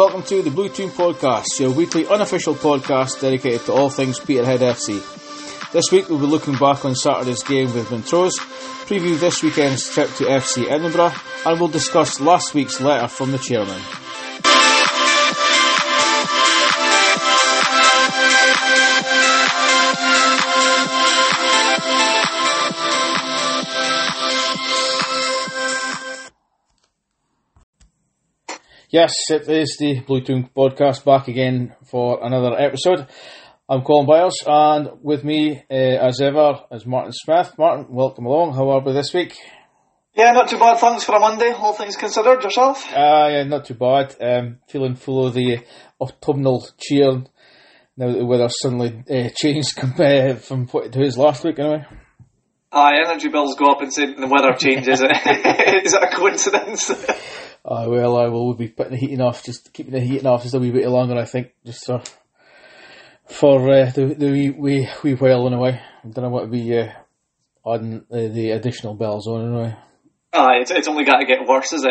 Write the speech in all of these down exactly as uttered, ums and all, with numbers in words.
welcome to the Blue Toon Podcast, your weekly unofficial podcast dedicated to all things Peterhead F C. This week we'll be looking back on Saturday's game with Montrose, preview this weekend's trip to F C Edinburgh, and we'll discuss last week's letter from the chairman. Yes, it is the Blue Toon Podcast back again for another episode. I'm Colin Byers, and with me, uh, as ever, is Martin Smith. Martin, welcome along. How are we this week? Yeah, not too bad, thanks for a Monday, all things considered. Yourself? Ah, uh, yeah, not too bad. Um, feeling full of the autumnal cheer now that the weather suddenly uh, changed uh, from what it was last week, anyway. Aye, energy bills go up and say the weather changes. Is it a coincidence? Uh, well, I will be putting the heating off, just keeping the heating off just a wee bit longer, I think, just for, for uh, the, the wee, wee, wee while anyway. I don't know what to be uh, adding uh, the additional bells on anyway. Aye, it's, it's only got to get worse, is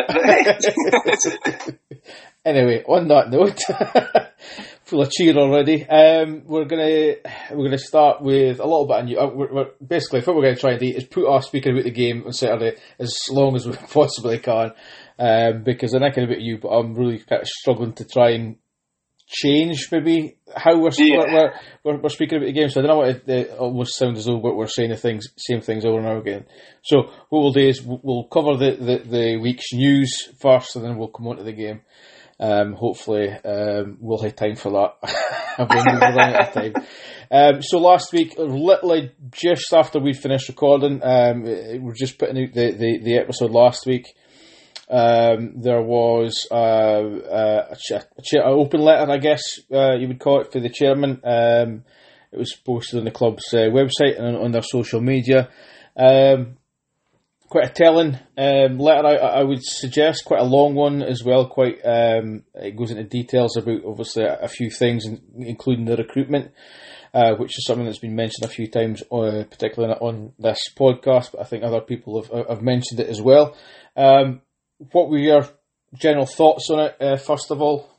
it? Anyway, on that note, full of cheer already. Um, we're gonna we're gonna start with a little bit of new. Uh, we're, we're, basically, what we're going to try and do is put off speaking about the game on Saturday as long as we possibly can. Um, because I'm not going about you, but I'm really kind of struggling to try and change maybe how we're, yeah. we're, we're, we're speaking about the game. So I don't know what it, it almost sounds as though we're saying the things, same things over and over again. So what we'll do is we'll cover the, the, the week's news first, and then we'll come on to the game. Um, hopefully um, we'll have time for that. We're running out of time. Um, so last week, literally just after we finished recording, um, we're just putting out the, the, the episode last week. Um, there was uh, uh, a, ch- a ch- an open letter, I guess uh, you would call it, for the chairman. Um, it was posted on the club's uh, website and on, on their social media. Um, quite a telling um, letter, I, I would suggest. Quite a long one as well. Quite um, it goes into details about obviously a, a few things, including the recruitment, uh, which is something that's been mentioned a few times, uh, particularly on this podcast. But I think other people have, have mentioned it as well. Um, What were your general thoughts on it, uh, first of all?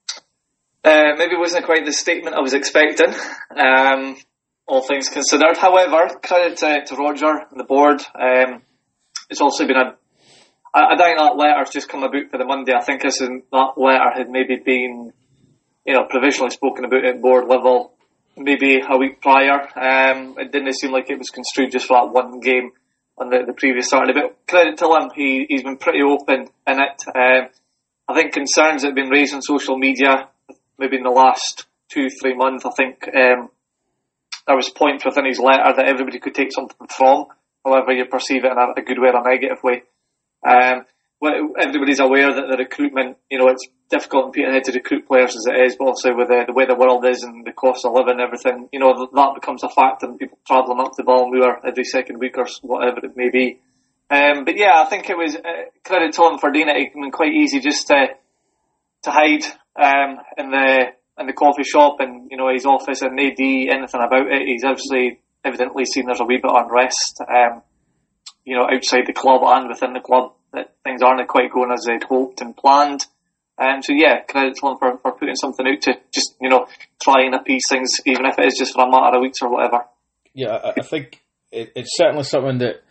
Uh, maybe it wasn't quite the statement I was expecting, um, all things considered. However, credit to, to Roger and the board. Um, it's also been a... I, I think that letter's just come about for the Monday. I think this is, that letter had maybe been, you know, provisionally spoken about at board level maybe a week prior. Um, it didn't seem like it was construed just for that one game on the, the previous Saturday, but credit to him, he, he's been pretty open in it. Um, I think concerns that have been raised on social media, maybe in the last two, three months, I think um, there was points within his letter that everybody could take something from, however you perceive it in a, a good way or a negative way. Um, well, everybody's aware that the recruitment, you know, it's difficult in Peterhead to recruit players as it is, but also with the, the way the world is and the cost of living and everything, you know, that becomes a factor and people travelling up to Balmoor every second week or whatever it may be. Um, but yeah, I think it was uh, credit to him for doing it. It been quite easy just to to hide um, in the in the coffee shop and, you know, his office and no D anything about it. He's obviously evidently seen there's a wee bit of unrest, um, you know, outside the club and within the club, that things aren't quite going as they'd hoped and planned. Um, so yeah, credit to him for, for putting something out to just, you know, try and appease things, even if it is just for a matter of weeks or whatever. Yeah, I, I think it, it's certainly something that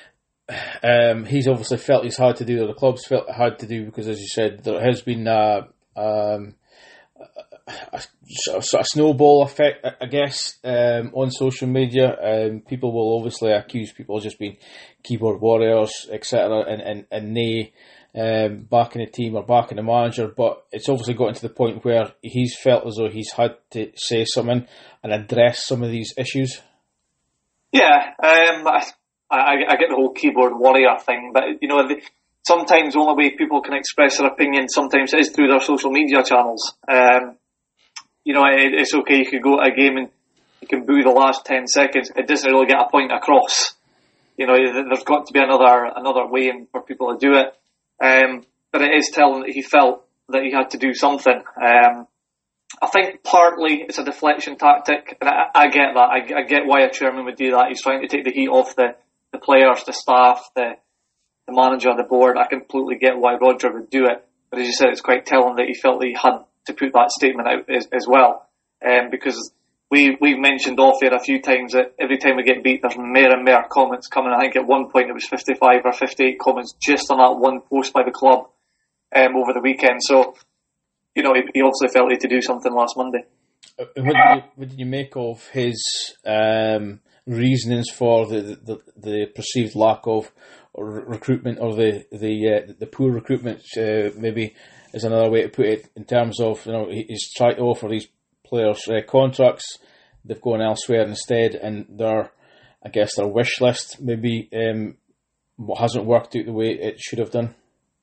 um, he's obviously felt he's had to do, or the club's felt it had to do, because as you said, there has been a, um, a, a, a snowball effect, I guess, um, on social media. Um, people will obviously accuse people of just being keyboard warriors, et cetera, and, and, and they um, backing the team or backing the manager, but it's obviously gotten to the point where he's felt as though he's had to say something and address some of these issues. Yeah, um, I, I, I get the whole keyboard warrior thing, but, you know, the, sometimes the only way people can express their opinion sometimes is through their social media channels. Um, you know, it, it's okay, you could go to a game and you can boo the last ten seconds. It doesn't really get a point across. You know, there's got to be another another way for people to do it. Um, but it is telling that he felt that he had to do something. Um, I think partly it's a deflection tactic, and I, I get that. I, I get why a chairman would do that. He's trying to take the heat off the, the players, the staff, the, the manager, the board. I completely get why Roger would do it. But as you said, it's quite telling that he felt that he had to put that statement out as, as well. Um, because we, we've mentioned off air a few times that every time we get beat, there's more and more comments coming. I think at one point it was fifty-five or fifty-eight comments just on that one post by the club um, over the weekend. So, you know, he, he obviously felt he had to do something last Monday. What did you, what did you make of his um, reasonings for the, the, the perceived lack of recruitment, or the the uh, the poor recruitment? Uh, maybe is another way to put it. In terms of, you know, he's tried to offer these players uh, contracts, they've gone elsewhere instead, and their, I guess, their wish list maybe um, hasn't worked out the way it should have done.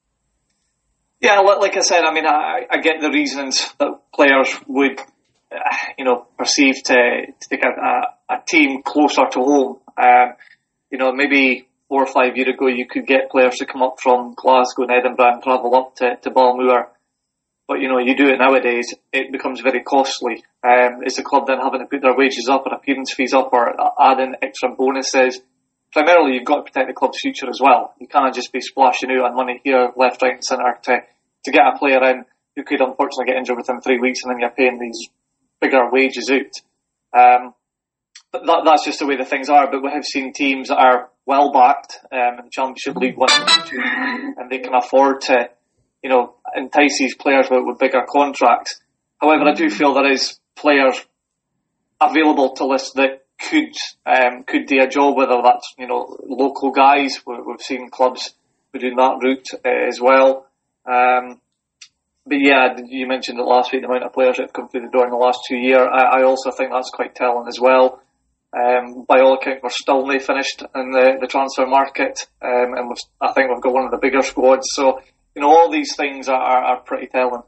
Yeah, like I said, I mean, I, I get the reasons that players would, uh, you know, perceive to, to take a, a, a team closer to home. Um, you know, maybe four or five years ago, you could get players to come up from Glasgow and Edinburgh and travel up to, to Balmoor. But, you know, you do it nowadays, it becomes very costly. Um, is the club then having to put their wages up or appearance fees up or add in extra bonuses? Primarily, you've got to protect the club's future as well. You can't just be splashing out on money here, left, right and centre to, to get a player in who could unfortunately get injured within three weeks and then you're paying these bigger wages out. Um, but that, that's just the way the things are. But we have seen teams that are well backed um, in Championship League One and Two, and they can afford to, you know, entice these players with, with bigger contracts. However, I do feel there is players available to list that could um, could do a job, whether that's, you know, local guys. We've seen clubs who do that route uh, as well. Um, but yeah, you mentioned it last week, the amount of players that have come through the door in the last two years. I, I also think that's quite telling as well. Um, by all accounts, we're still not finished in the, the transfer market, um, and we've, I think we've got one of the bigger squads. So, you know, all these things are, are, are pretty telling.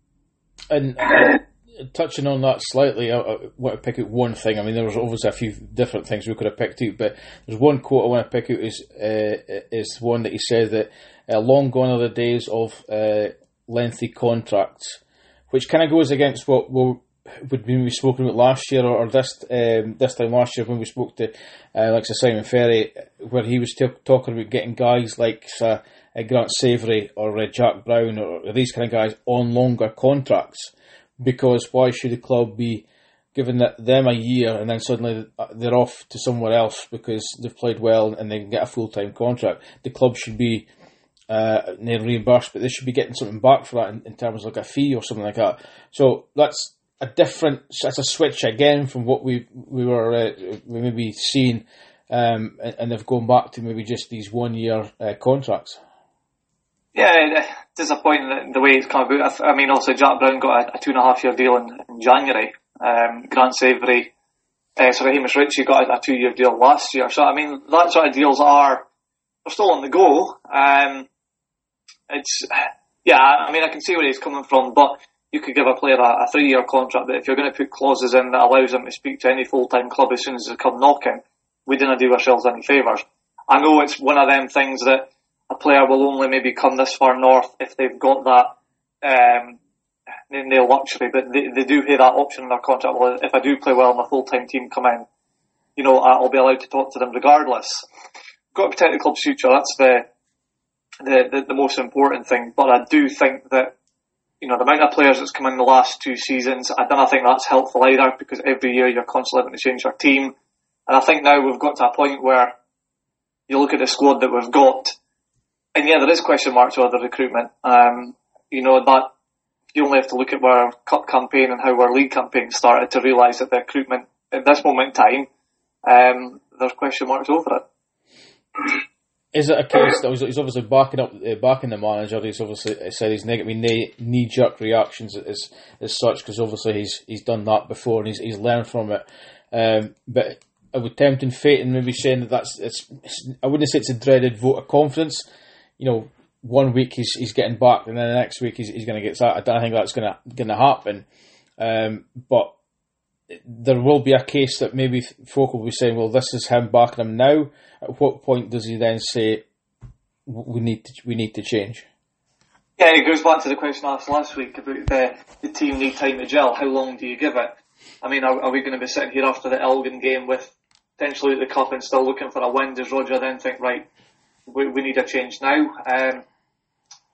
And uh, touching on that slightly, I, I want to pick out one thing. I mean, there was obviously a few different things we could have picked out, but there's one quote I want to pick out is uh, is one that he said that uh, long gone are the days of uh, lengthy contracts, which kind of goes against what we'll would be we spoken about last year, or, or this um, this time last year when we spoke to uh, like Simon Ferry, where he was t- talking about getting guys like uh, uh, Grant Savoury or uh, Jack Brown or these kind of guys on longer contracts, because why should the club be giving that, them a year and then suddenly they're off to somewhere else because they've played well and they can get a full-time contract? The club should be uh, reimbursed, but they should be getting something back for that in, in terms of like a fee or something like that. So that's a different, that's a switch again from what we we were uh, we maybe seeing, um, and, and they've gone back to maybe just these one year uh, contracts. Yeah, disappointing the way it's come about. I mean, also Jack Brown got a, a two and a half year deal in, in January. Um, Grant Savoury, uh, sorry, Hamish Ritchie got a, a two year deal last year. So I mean, that sort of deals are are still on the go. Um, it's yeah, I mean, I can see where he's coming from, but you could give a player a, a three-year contract, but if you're going to put clauses in that allows them to speak to any full-time club as soon as they come knocking, we didn't do ourselves any favours. I know it's one of them things that a player will only maybe come this far north if they've got that um, no luxury, but they, they do have that option in their contract. Well, if I do play well and a full-time team come in, you know, I'll be allowed to talk to them regardless. Got to protect the club's future. That's the the, the, the most important thing. But I do think that, you know, the amount of players that's come in the last two seasons, I don't think that's helpful either, because every year you're constantly having to change your team. And I think now we've got to a point where you look at the squad that we've got, and yeah, there is question marks over the recruitment. Um, you know, that you only have to look at our cup campaign and how our league campaign started to realise that the recruitment at this moment in time, um, there's question marks over it. Is it a case that he's obviously backing up, uh, backing the manager? He's obviously said he's negative knee-jerk reactions as as such, because obviously he's he's done that before and he's he's learned from it. Um, but I would tempting fate and maybe saying that that's it's, it's. I wouldn't say it's a dreaded vote of confidence. You know, one week he's he's getting backed, and then the next week he's he's going to get sacked. I don't think that's going to going to happen. Um, but there will be a case that maybe folk will be saying, well, this is him backing him now. At what point does he then say, we need to, we need to change? Yeah, it goes back to the question I asked last week about the, the team need time to gel. How long do you give it? I mean, are, are we going to be sitting here after the Elgin game with potentially the cup and still looking for a win? Does Roger then think, right, we, we need a change now? Um,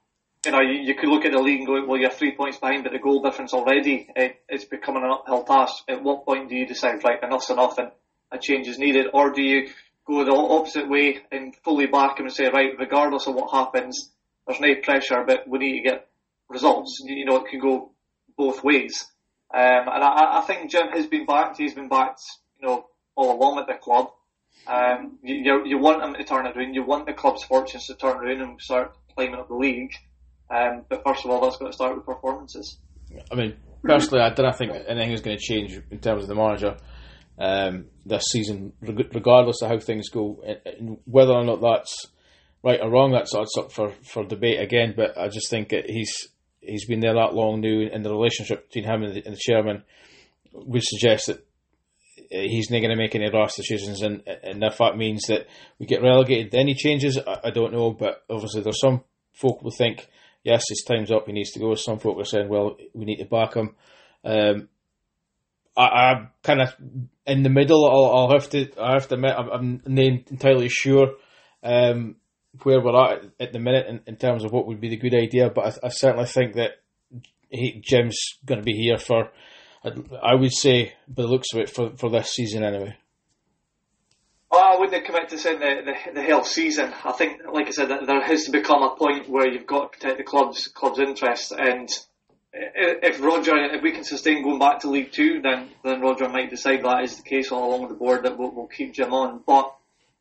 you know, you, you could look at the league and go, well, you're three points behind, but the goal difference already, it, it's becoming an uphill task. At what point do you decide, right, enough's enough and a change is needed? Or do you go the opposite way and fully back him and say, right, regardless of what happens, there's no pressure, but we need to get results. You know, it can go both ways. Um, and I, I think Jim has been backed. He's been backed, you know, all along at the club. Um, you, you, you want him to turn it around. You want the club's fortunes to turn around and start climbing up the league. Um, but first of all, that's got to start with performances. I mean, personally, I don't think anything is going to change in terms of the manager um, this season, regardless of how things go. And whether or not that's right or wrong, that's, that's up for, for debate again. But I just think it, he's he's been there that long now, and the relationship between him and the, and the chairman would suggest that he's not going to make any rash decisions. And, and if that means that we get relegated, any changes, I, I don't know. But obviously, there's some folk who think, yes, his time's up, he needs to go. Some folk are saying, well, we need to back him. Um, I, I'm kind of in the middle. I'll, I'll have to. I have to admit, I'm, I'm not entirely sure um, where we're at at the minute in, in terms of what would be the good idea. But I, I certainly think that he, Jim's going to be here for, I would say, by the looks of it, for, for this season anyway. Well, I wouldn't commit to saying the, the, the whole season. I think, like I said, there has to become a point where you've got to protect the club's club's interests. And if Roger, if we can sustain going back to League Two, then then Roger might decide that is the case all along with the board, that we'll, we'll keep Jim on. But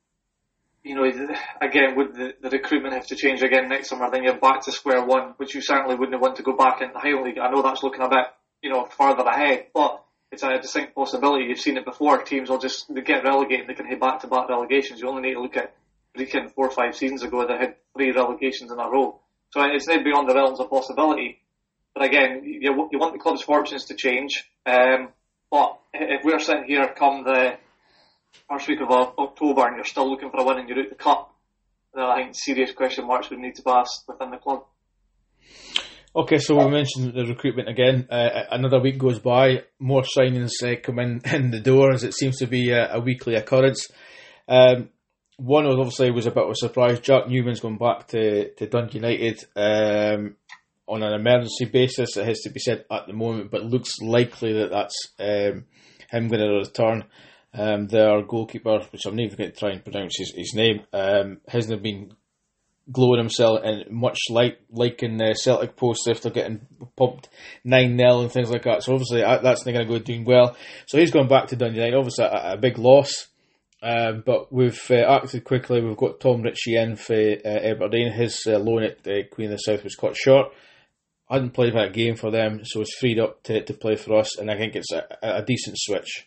you know, again, would the, the recruitment have to change again next summer? Then you're back to square one, which you certainly wouldn't want to go back into the Highland League. I know that's looking a bit, you know, further ahead, but it's a distinct possibility. You've seen it before. Teams will just they get relegated. They can hit back-to-back relegations. You only need to look at Brecon four or five seasons ago. They had three relegations in a row. So it's not beyond the realms of possibility. But again, you, you want the club's fortunes to change. Um, but if we're sitting here come the first week of October and you're still looking for a win and you're out the cup, then I think serious question marks would need to be asked within the club. Okay, so we mentioned the recruitment again. Uh, another week goes by, more signings uh, come in, in the door, as it seems to be a, a weekly occurrence. Um, one was obviously was a bit of a surprise. Jack Newman's going back to, to Dundee United um, on an emergency basis. It has to be said at the moment, but looks likely that that's um, him going to return. Um, their goalkeeper, which I'm not even going to try and pronounce his, his name, um, hasn't been glowing himself, and much like like in the Celtic post after getting pumped nine nil and things like that. So obviously that's not going to go doing well. So he's going back to Dundee United. Obviously a, a big loss, um, but we've uh, acted quickly. We've got Tom Ritchie in for uh, Aberdeen. His uh, loan at uh, Queen of the South was cut short. Hadn't played that game for them, so it's freed up to, to play for us, and I think it's a, a decent switch.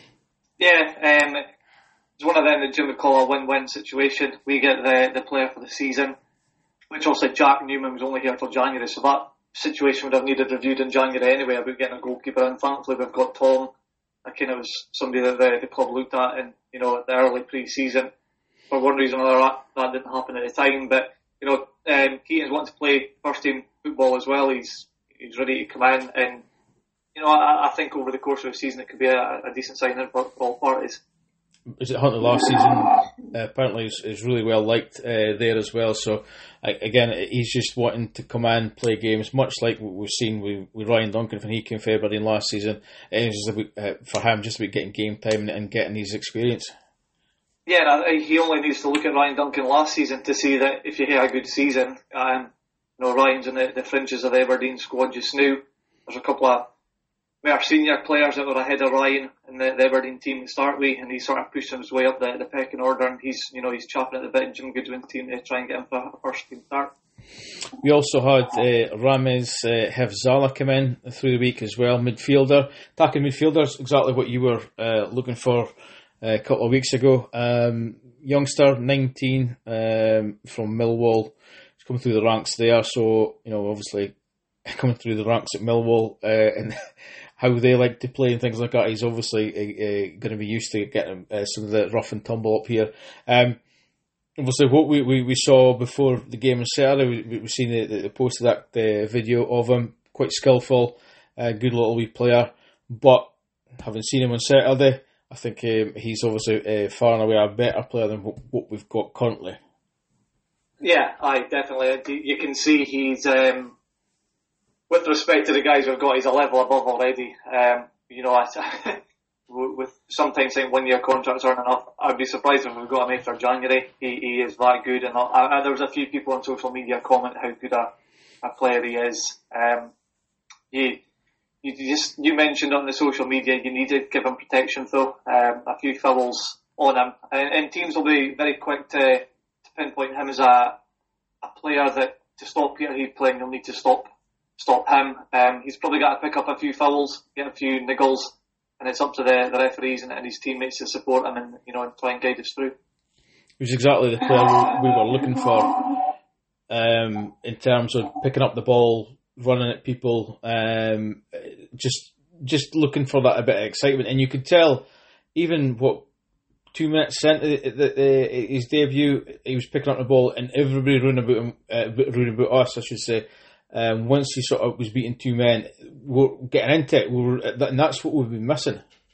Yeah, um, it's one of them that Jim would call a win-win situation. We get the, the player for the season, which also Jack Newman was only here till January, so that situation would have needed reviewed in January anyway about getting a goalkeeper. And thankfully we've got Tom. That kind of was somebody that the, the club looked at in, you know, the early pre-season. For one reason or another, that, that didn't happen at the time. But, you know, um, Keaton's wanting to play first-team football as well. He's he's ready to come in. And, you know, I, I think over the course of the season it could be a, a decent signing for, for all parties. Was it Hunter last season? Uh, apparently is, is really well liked uh, there as well. So uh, again, he's just wanting to come in, play games, much like what we've seen with, with Ryan Duncan when he came for Aberdeen last season. It was just about, uh, for him just about getting game time and getting his experience. Yeah, and he only needs to look at Ryan Duncan last season to see that if you had a good season, um, you know, Ryan's in the, the fringes of the Aberdeen squad just now. There's a couple of more senior players that were ahead of Ryan in the, the Aberdeen team to start with, and he sort of pushed his way up the, the pecking order, and he's, you know, he's chopping at the bit in Jim Goodwin's team to try and get him for a first team start. We also had uh, Ramez uh, Hevzala come in through the week as well, midfielder. Attacking midfielders, exactly what you were uh, looking for uh, a couple of weeks ago. Um, youngster, nineteen, um, from Millwall. He's coming through the ranks there, so, you know, obviously coming through the ranks at Millwall uh, and how they like to play and things like that. He's obviously uh, uh, going to be used to getting uh, some of the rough and tumble up here. Um, obviously, what we, we, we saw before the game on Saturday, we, we've seen the, the post of that uh, video of him, quite skillful, uh, good little wee player. But having seen him on Saturday, I think um, he's obviously uh, far and away a better player than what, what we've got currently. Yeah, aye, definitely. You can see he's, um, with respect to the guys we've got, he's a level above already. Um, you know, I, with sometimes saying one-year contracts aren't enough, I'd be surprised if we've got him after January. He, he is that good, and I, I, there was a few people on social media comment how good a, a player he is. Um, you, you just you mentioned on the social media you need to give him protection, though. Um, a few fouls on him, and, and teams will be very quick to, to pinpoint him as a a player that to stop Peter Heath playing, you'll need to stop stop him. Um, he's probably got to pick up a few fouls, get a few niggles. And it's up to the, the referees and, and his teammates to support him and, you know, and try and guide us through. He was exactly the player we were looking for um, in terms of picking up the ball, running at people, um, just just looking for that a bit of excitement. And you could tell, even what two minutes into the, the, the, his debut, he was picking up the ball, and everybody running about him, uh, running about us, I should say. Um, once he sort of was beating two men, we're getting into it, we were, and that's what we've been missing.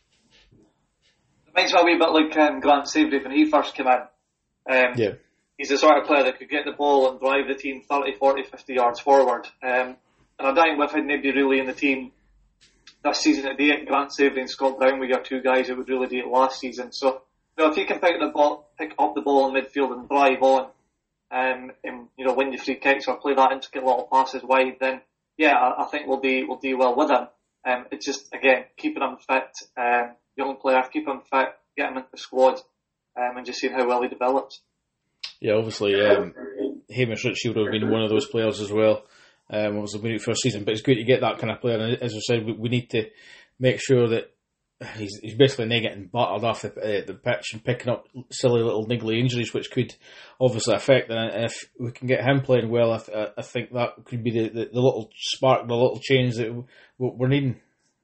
It reminds me a wee bit like um, Grant Savory when he first came in. Um, yeah. He's the sort of player that could get the ball and drive the team thirty, forty, fifty yards forward. Um, and I don't know if I'd maybe really in the team this season to do it. Grant Savory and Scott Brown were your two guys who would really do it last season. So, you know, if you can pick the ball, pick up the ball in midfield and drive on, Um, and you know, win your free kicks or play that intricate little passes wide, then yeah, I, I think we'll do we'll do well with him. Um, it's just again keeping him fit, um, young player, keep him fit, get him into the squad, um, and just seeing how well he develops. Yeah, obviously, um, Hamish Ritchie would have been one of those players as well. Um, obviously, we need for a season, but it's good to get that kind of player. And as I said, we, we need to make sure that He's, he's basically now getting battered off the, uh, the pitch and picking up silly little niggly injuries, which could obviously affect. And if we can get him playing well, I, I think that could be the, the, the little spark, the little change that we're needing.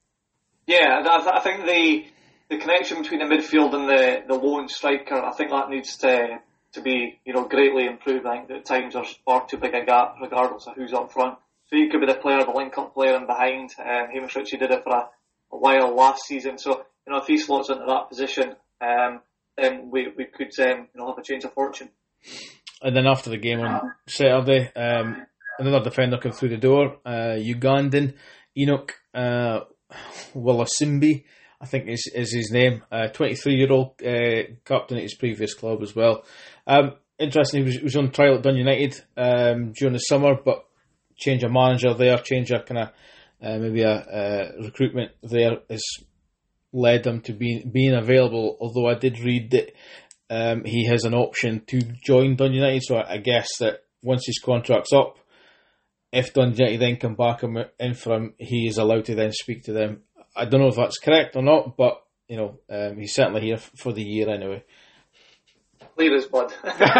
Yeah, I think the the connection between the midfield and the, the lone striker, I think that needs to to be you know greatly improved. I think at times there's far too big a gap, regardless of who's up front. So you could be the player, the link-up player, and behind. Um, Hamish Ritchie did it for a a while last season, so you know if he slots into that position, um, then we we could um, you know have a change of fortune. And then after the game on Saturday, um, another defender came through the door, uh, Ugandan Enoch uh, Walasimbi, I think is is his name, uh, twenty-three year old uh, captain at his previous club as well. Um, interesting, he was, he was on trial at Dun United um, during the summer, but change of manager there, change of kind of Uh, maybe a, a recruitment there has led him to be, being available, although I did read that um, he has an option to join Dun United, so I guess that once his contract's up, if Dun United then come back in for him, he is allowed to then speak to them. I don't know if that's correct or not, but you know um, he's certainly here for the year anyway. Clear as mud.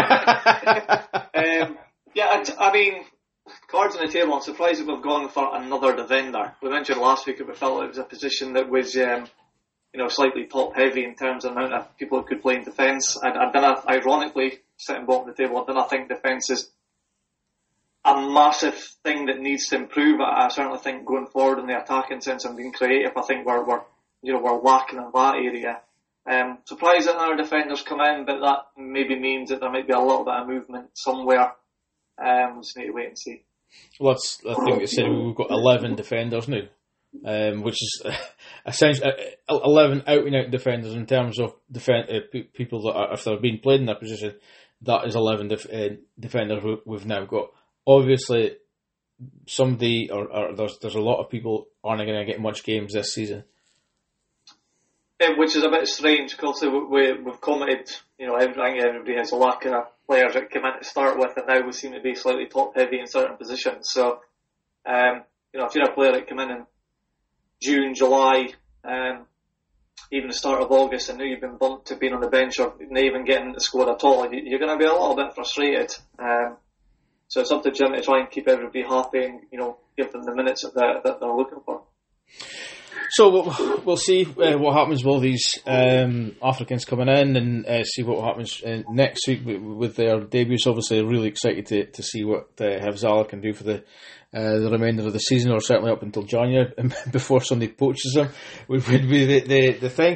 um, yeah, I, I mean... Cards on the table, I'm surprised that we've gone for another defender. We mentioned last week that we felt it was a position that was, um, you know, slightly top heavy in terms of the amount of people who could play in defence. I, I don't, ironically, sitting bottom of the table, I don't think defence is a massive thing that needs to improve. I, I certainly think going forward in the attacking sense and being creative, I think we're, we're you know, we're lacking in that area. Um, surprised that our defenders come in, but that maybe means that there might be a little bit of movement somewhere. Um, we just need to wait and see. Well, that's I think it said we've got eleven defenders now, um, which is uh, essentially uh, eleven out and out defenders in terms of defend, uh, p- people that are, if they're being played in that position. That is eleven def- uh, defenders we've now got. Obviously, somebody or, or there's there's a lot of people aren't going to get much games this season. Yeah, which is a bit strange because we, we've commented, you know, everything, everybody has a lack of players that come in to start with, and now we seem to be slightly top heavy in certain positions. So, um, you know, if you're a player that come in in June, July, um, even the start of August, and now you've been bumped to being on the bench or not even getting into the squad at all, you're going to be a little bit frustrated. Um, so it's up to Jim to try and keep everybody happy and, you know, give them the minutes that they're, that they're looking for. So we'll, we'll see uh, what happens with all these um, Africans coming in, and uh, see what happens uh, next week with, with their debuts. Obviously, really excited to, to see what uh, Havzala can do for the uh, the remainder of the season, or certainly up until January, before somebody poaches him, would be the, the, the thing.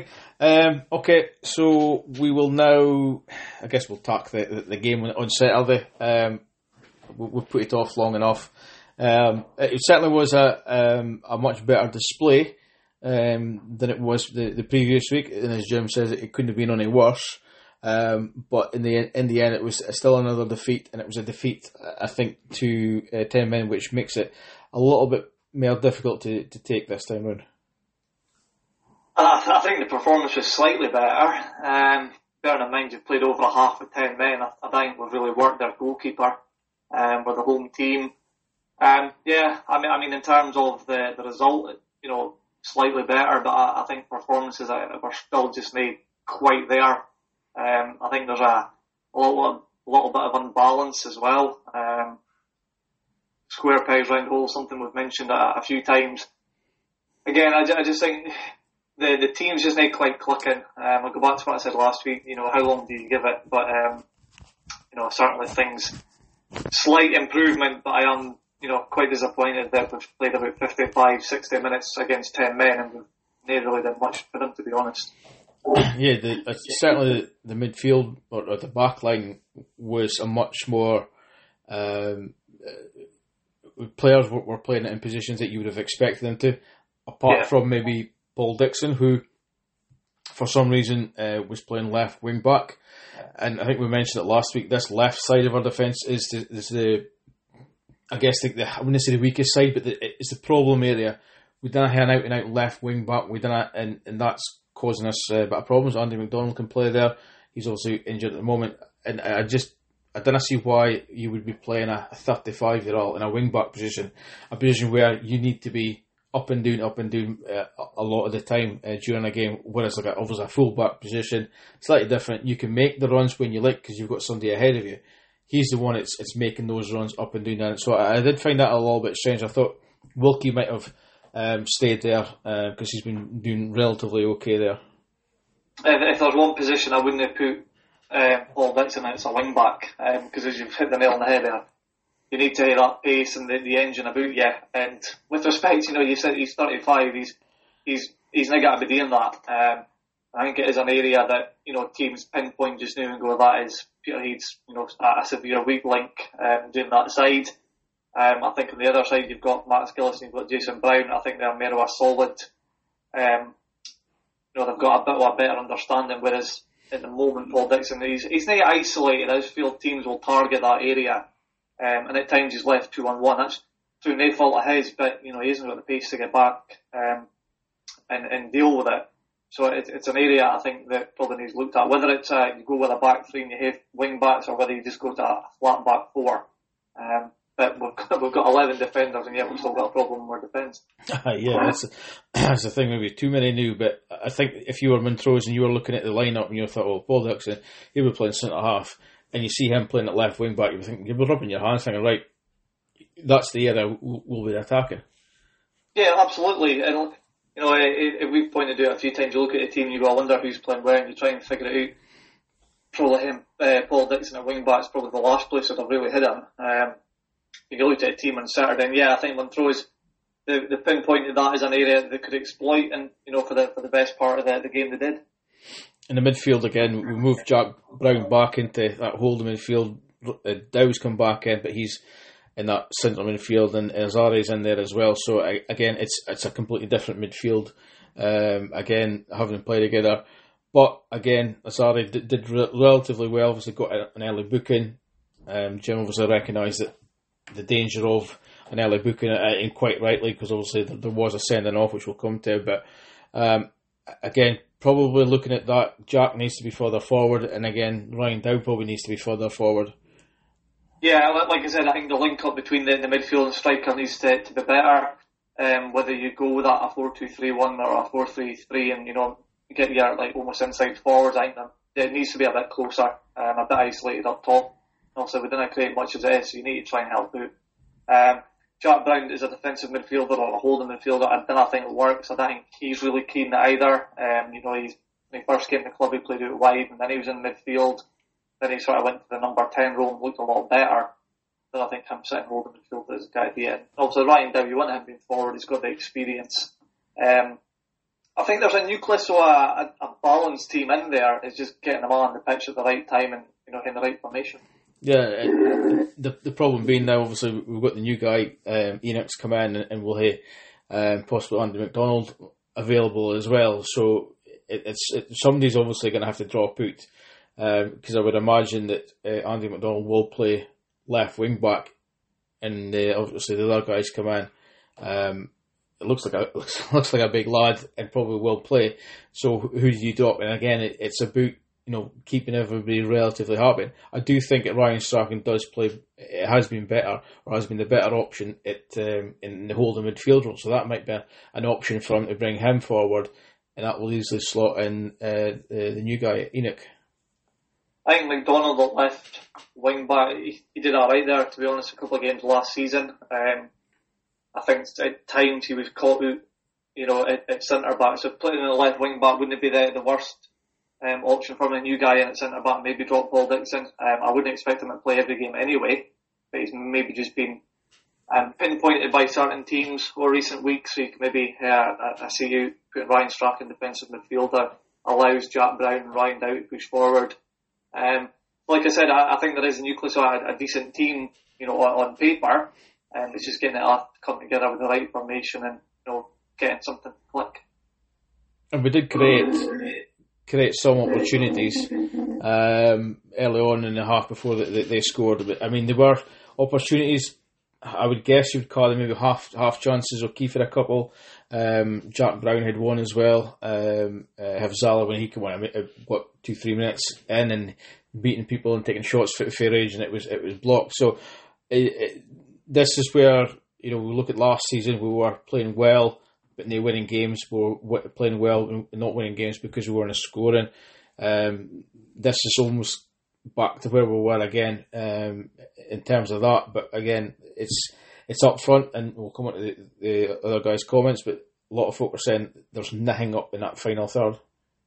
Um, okay, so we will now, I guess we'll talk the, the, the game on Saturday. Um, we, we've put it off long enough. Um, it certainly was a um, a much better display um, than it was the, the previous week, and as Jim says, it, it couldn't have been any worse. Um, but in the in the end, it was still another defeat, and it was a defeat, I think, to uh, ten men, which makes it a little bit more difficult to, to take this time round. Uh, I think the performance was slightly better. Um, bearing in mind you've played over a half with ten men, I, I think we've really worked their goalkeeper um, with the home team. Um, yeah, I mean, I mean, in terms of the, the result, you know, slightly better, but I, I think performances are, are still just not quite there. Um, I think there's a, a little, a little bit of unbalance as well. Um, square pegs round holes, something we've mentioned a, a few times. Again, I, I just think the the team's just not quite clicking. Um, I'll go back to what I said last week. You know, how long do you give it? But um, you know, certainly things slight improvement. But I am, you know, quite disappointed that we've played about fifty-five, sixty minutes against ten men, and we've not really done much for them, to be honest. Yeah, the, uh, certainly the, the midfield or, or the back line was a much more um, uh, players were, were playing it in positions that you would have expected them to, apart yeah. from maybe Paul Dixon, who for some reason uh, was playing left wing back. And I think we mentioned it last week, this left side of our defence is the, is the I guess the, the I wouldn't say the weakest side, but the, it's the problem area. We don't have an out and out left wing back. We don't, and and that's causing us uh, a bit of problems. Andy McDonald can play there. He's also injured at the moment, and I just I don't see why you would be playing a thirty-five year old in a wing back position, a position where you need to be up and down, up and down uh, a lot of the time uh, during a game. Whereas like a, obviously a full back position, slightly different. You can make the runs when you like because you've got somebody ahead of you. He's the one that's it's making those runs up and down. And so I, I did find that a little bit strange. I thought Wilkie might have um, stayed there because uh, he's been doing relatively okay there. If, if there's one position I wouldn't have put um, Paul Dixon in, it's a wing back because um, as you've hit the nail on the head there, you need to have that pace and the, the engine about you. And with respect, you know, you said he's thirty-five. He's he's he's not going to be doing that. Um, I think it is an area that, you know, teams pinpoint just now and go, that is Peterhead's, you know, a severe weak link um, doing that side. Um, I think on the other side you've got Max Gillis and you've got Jason Brown. I think they're more of a solid. Um, you know, they've got a bit of a better understanding. Whereas at the moment, Paul Dixon, he's he's not isolated. I just feel teams will target that area. Um, and at times he's left two on one. That's through no fault of his, but you know he hasn't got the pace to get back um, and and deal with it. So it, it's an area I think that probably needs looked at. Whether it's uh, you go with a back three and you have wing backs, or whether you just go to a flat back four. Um, but we've got, we've got eleven defenders, and yet we've still got a problem with our defence. yeah, that's that's the thing. Maybe too many new, but I think if you were Montrose and you were looking at the lineup and you thought, "Oh, Paul Dixon, he would play centre half." And you see him playing at left wing back, you would think, you'd be rubbing your hands thinking, right, that's the area we'll, we'll be attacking. Yeah, absolutely. And, you know, if we've pointed out a few times, you look at a team and you go, I wonder who's playing where, and you try and figure it out. Probably him, uh, Paul Dixon at wing back is probably the last place that I've really hit him. Um, you look at a team on Saturday, and yeah, I think Montrose, the, the pinpointed that as an area that could exploit, and, you know, for the for the best part of the, the game they did. In the midfield again, we moved Jack Brown back into that holding midfield. Dow's come back in, but he's in that central midfield, and Azari's in there as well. So again, it's it's a completely different midfield. Um, again, having played together, but again, Azari did, did relatively well. Obviously, got an early booking. Um, Jim obviously recognised that the danger of an early booking, and quite rightly, because obviously there was a sending off, which we'll come to. But um, again, probably looking at that, Jack needs to be further forward, and again, Ryan Dow probably needs to be further forward. Yeah, like I said, I think the link up between the, the midfield and striker needs to, to be better. Um, whether you go with that a four two three one or a four three three, and you know get your like almost inside forwards, I think it needs to be a bit closer, um, a bit isolated up top. Also, we didn't create much as it is, so you need to try and help out. Um, Jack Brown is a defensive midfielder or a holding midfielder. I don't think it works. I don't think he's really keen either. Um, you know, he's, when he first came to the club, he played out wide, and then he was in midfield. Then he sort of went to the number ten role and looked a lot better. Then I think him sitting holding midfield is a good idea. And also, Ryan Dow, you want him being forward. He's got the experience. Um, I think there's a nucleus of a, a, a balanced team in there. It's just getting them all on the pitch at the right time and, you know, in the right formation. Yeah, the the problem being now, obviously, we've got the new guy, um, Enoch's come in, and, and we'll have um, possibly Andy McDonald available as well. So it, it's it, somebody's obviously going to have to drop out, because um, I would imagine that uh, Andy McDonald will play left wing back, and uh, obviously the other guys come in. Um, it looks like a looks, looks like a big lad and probably will play. So who do you drop? And again, it, it's about, you know, keeping everybody relatively happy. I do think that Ryan Strachan does play. It has been better, or has been the better option at um, in the holding midfield role. So that might be an option for him to bring him forward, and that will easily slot in uh, the, the new guy, Enoch. I think McDonald at left wing back, he, he did alright there, to be honest, a couple of games last season. Um, I think at times he was caught out, you know, at, at centre back. So putting in a left wing back wouldn't be the, the worst um, option for him. A new guy in at centre back, maybe drop Paul Dixon. Um, I wouldn't expect him to play every game anyway, but he's maybe just been um, pinpointed by certain teams over recent weeks. So you can maybe, uh, I, I see you putting Ryan Strachan defensive midfielder, allows Jack Brown and Ryan Dow to push forward. Um, like I said, I, I think there is a nucleus of a, a decent team, you know, on, on paper. And it's just getting it all to come together with the right formation and, you know, getting something to click. And we did create create some opportunities um, early on in the half before they, they scored. But I mean, there were opportunities. I would guess you would call them maybe half half chances. O'Keefe had a couple. Um, Jack Brown had one as well. Um, uh, Havzala, when he came on, I mean, what two three minutes in and beating people and taking shots for fair age, and it was it was blocked. So. It, it, This is where, you know, we look at last season, we were playing well, but not winning games. We were playing well and not winning games because we weren't scoring. Um, this is almost back to where we were again um, in terms of that. But again, it's it's up front, and we'll come on to the, the other guys' comments, but a lot of folk are saying there's nothing up in that final third.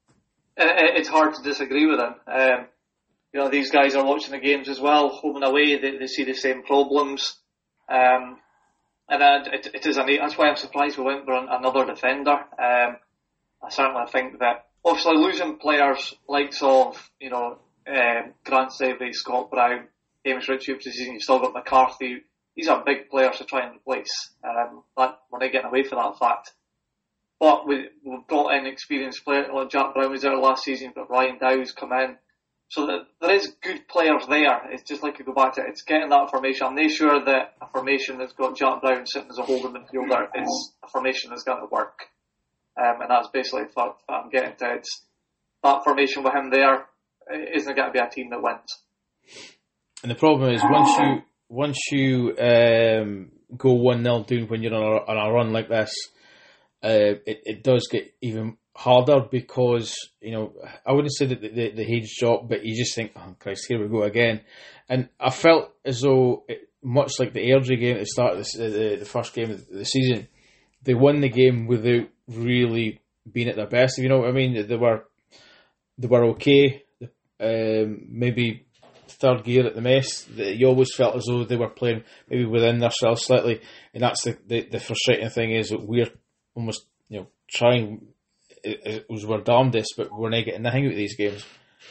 It's hard to disagree with them. Um, you know, these guys are watching the games as well, home and away. They, they see the same problems. Um, and uh, it, it is a, that's why I'm surprised we went for another defender. Um, I certainly think that obviously losing players likes of, you know, um, Grant Sevely, Scott Brown, Hamish Ritchie, you've still got McCarthy. These are big players to try and replace. Um, that, we're not getting away from that fact. But we, we've got an experienced player, like Jack Brown was there last season, but Ryan Dow's come in. So that there is good players there. It's just like you go back to it. It's getting that formation. I'm not sure that a formation that's got Jack Brown sitting as a holding midfielder is a formation that's going to work. Um, and that's basically what I'm getting to. It's that formation with him there isn't going to be a team that wins. And the problem is once you once you um, go one nil down when you're on a, on a run like this, uh, it, it does get even harder because, you know, I wouldn't say that the, the, the age drop, but you just think, oh Christ, here we go again. And I felt as though, it, much like the Airdrie game at the start of the, the, the first game of the season, they won the game without really being at their best. You know what I mean? They were they were okay. Um, maybe third gear at the mess. You always felt as though they were playing maybe within themselves slightly, and that's the, the, the frustrating thing is that we're almost, you know, trying. It was we're damnedest, but we're not getting nothing out of these games.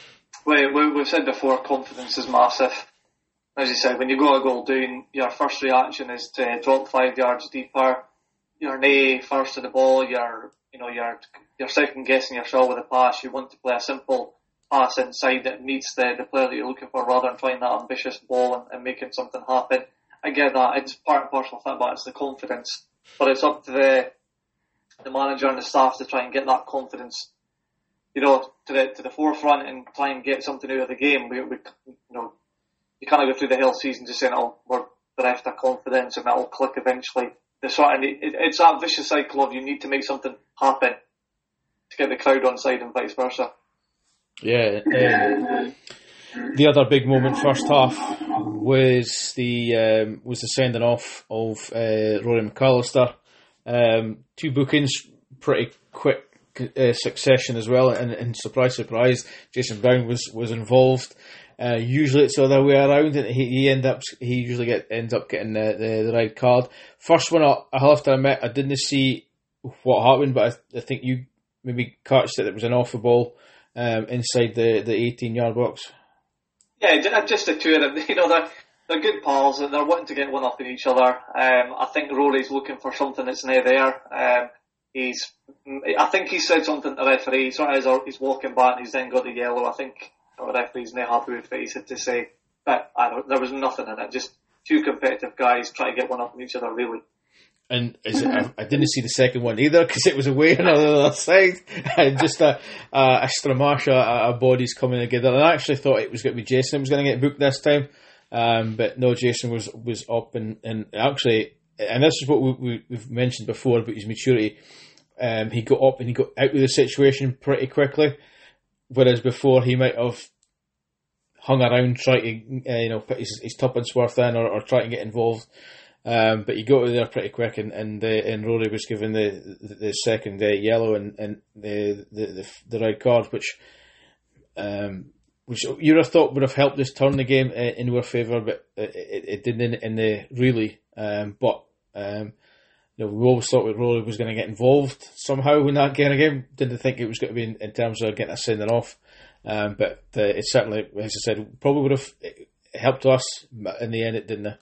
Well, we've said before, confidence is massive. As you said, when you go a goal down, your first reaction is to drop five yards deeper. You're nay first to the ball. You're, you know, you're you're second guessing yourself with a pass. You want to play a simple pass inside that meets the, the player that you're looking for, rather than trying that ambitious ball and, and making something happen. I get that. It's part and parcel of football. It's the confidence, but it's up to the the manager and the staff to try and get that confidence, you know, to the to the forefront and try and get something out of the game. We, we you know, you can't go through the whole season just saying, "Oh, we're bereft of confidence and that'll click eventually." The sort of, it, it's that vicious cycle of you need to make something happen to get the crowd on side and vice versa. Yeah. Um, the other big moment first half was the um, was the sending off of uh, Rory McAllister. Um, two bookings, pretty quick uh, succession as well, and, and surprise, surprise, Jason Brown was, was involved. Uh, usually it's the other way around, and he, he end up he usually get ends up getting the, the, the red card. First one, I, I have to admit, I didn't see what happened, but I, I think you maybe catched it. It was an off the ball um, inside the the eighteen yard box. Yeah, just the two of them. You know, they're they're good pals. They're wanting to get one up in each other. Um, I think Rory's looking for something that's near there. Um, he's, I think he said something to the referee. Sort of he's walking back and he's then got the yellow. I think the referee's not happy with what he said to say. But I don't, there was nothing in it. Just two competitive guys trying to get one up in each other, really. And is it, I, I didn't see the second one either because it was away on the other side. And just a, a, a stramash of, of bodies coming together. And I actually thought it was going to be Jason who was going to get booked this time. Um, but no, Jason was, was up and, and actually, and this is what we, we, we've mentioned before about his maturity. Um, he got up and he got out of the situation pretty quickly. Whereas before he might have hung around trying to, uh, you know, put his, his tuppence worth in or, or try to get involved. Um, but he got out there pretty quick, and and, uh, and Rory was given the the, the second uh, yellow and, and the, the the the red card, which um, which you would have thought would have helped us turn the game uh, in our favour, but it, it, it didn't in, in the really. Um, but um, you know, we always thought that Rory was going to get involved somehow in that kind of game. Didn't think it was going to be in, in terms of getting a sending off, um, but uh, it certainly, as I said, probably would have helped us. But in the end, it didn't.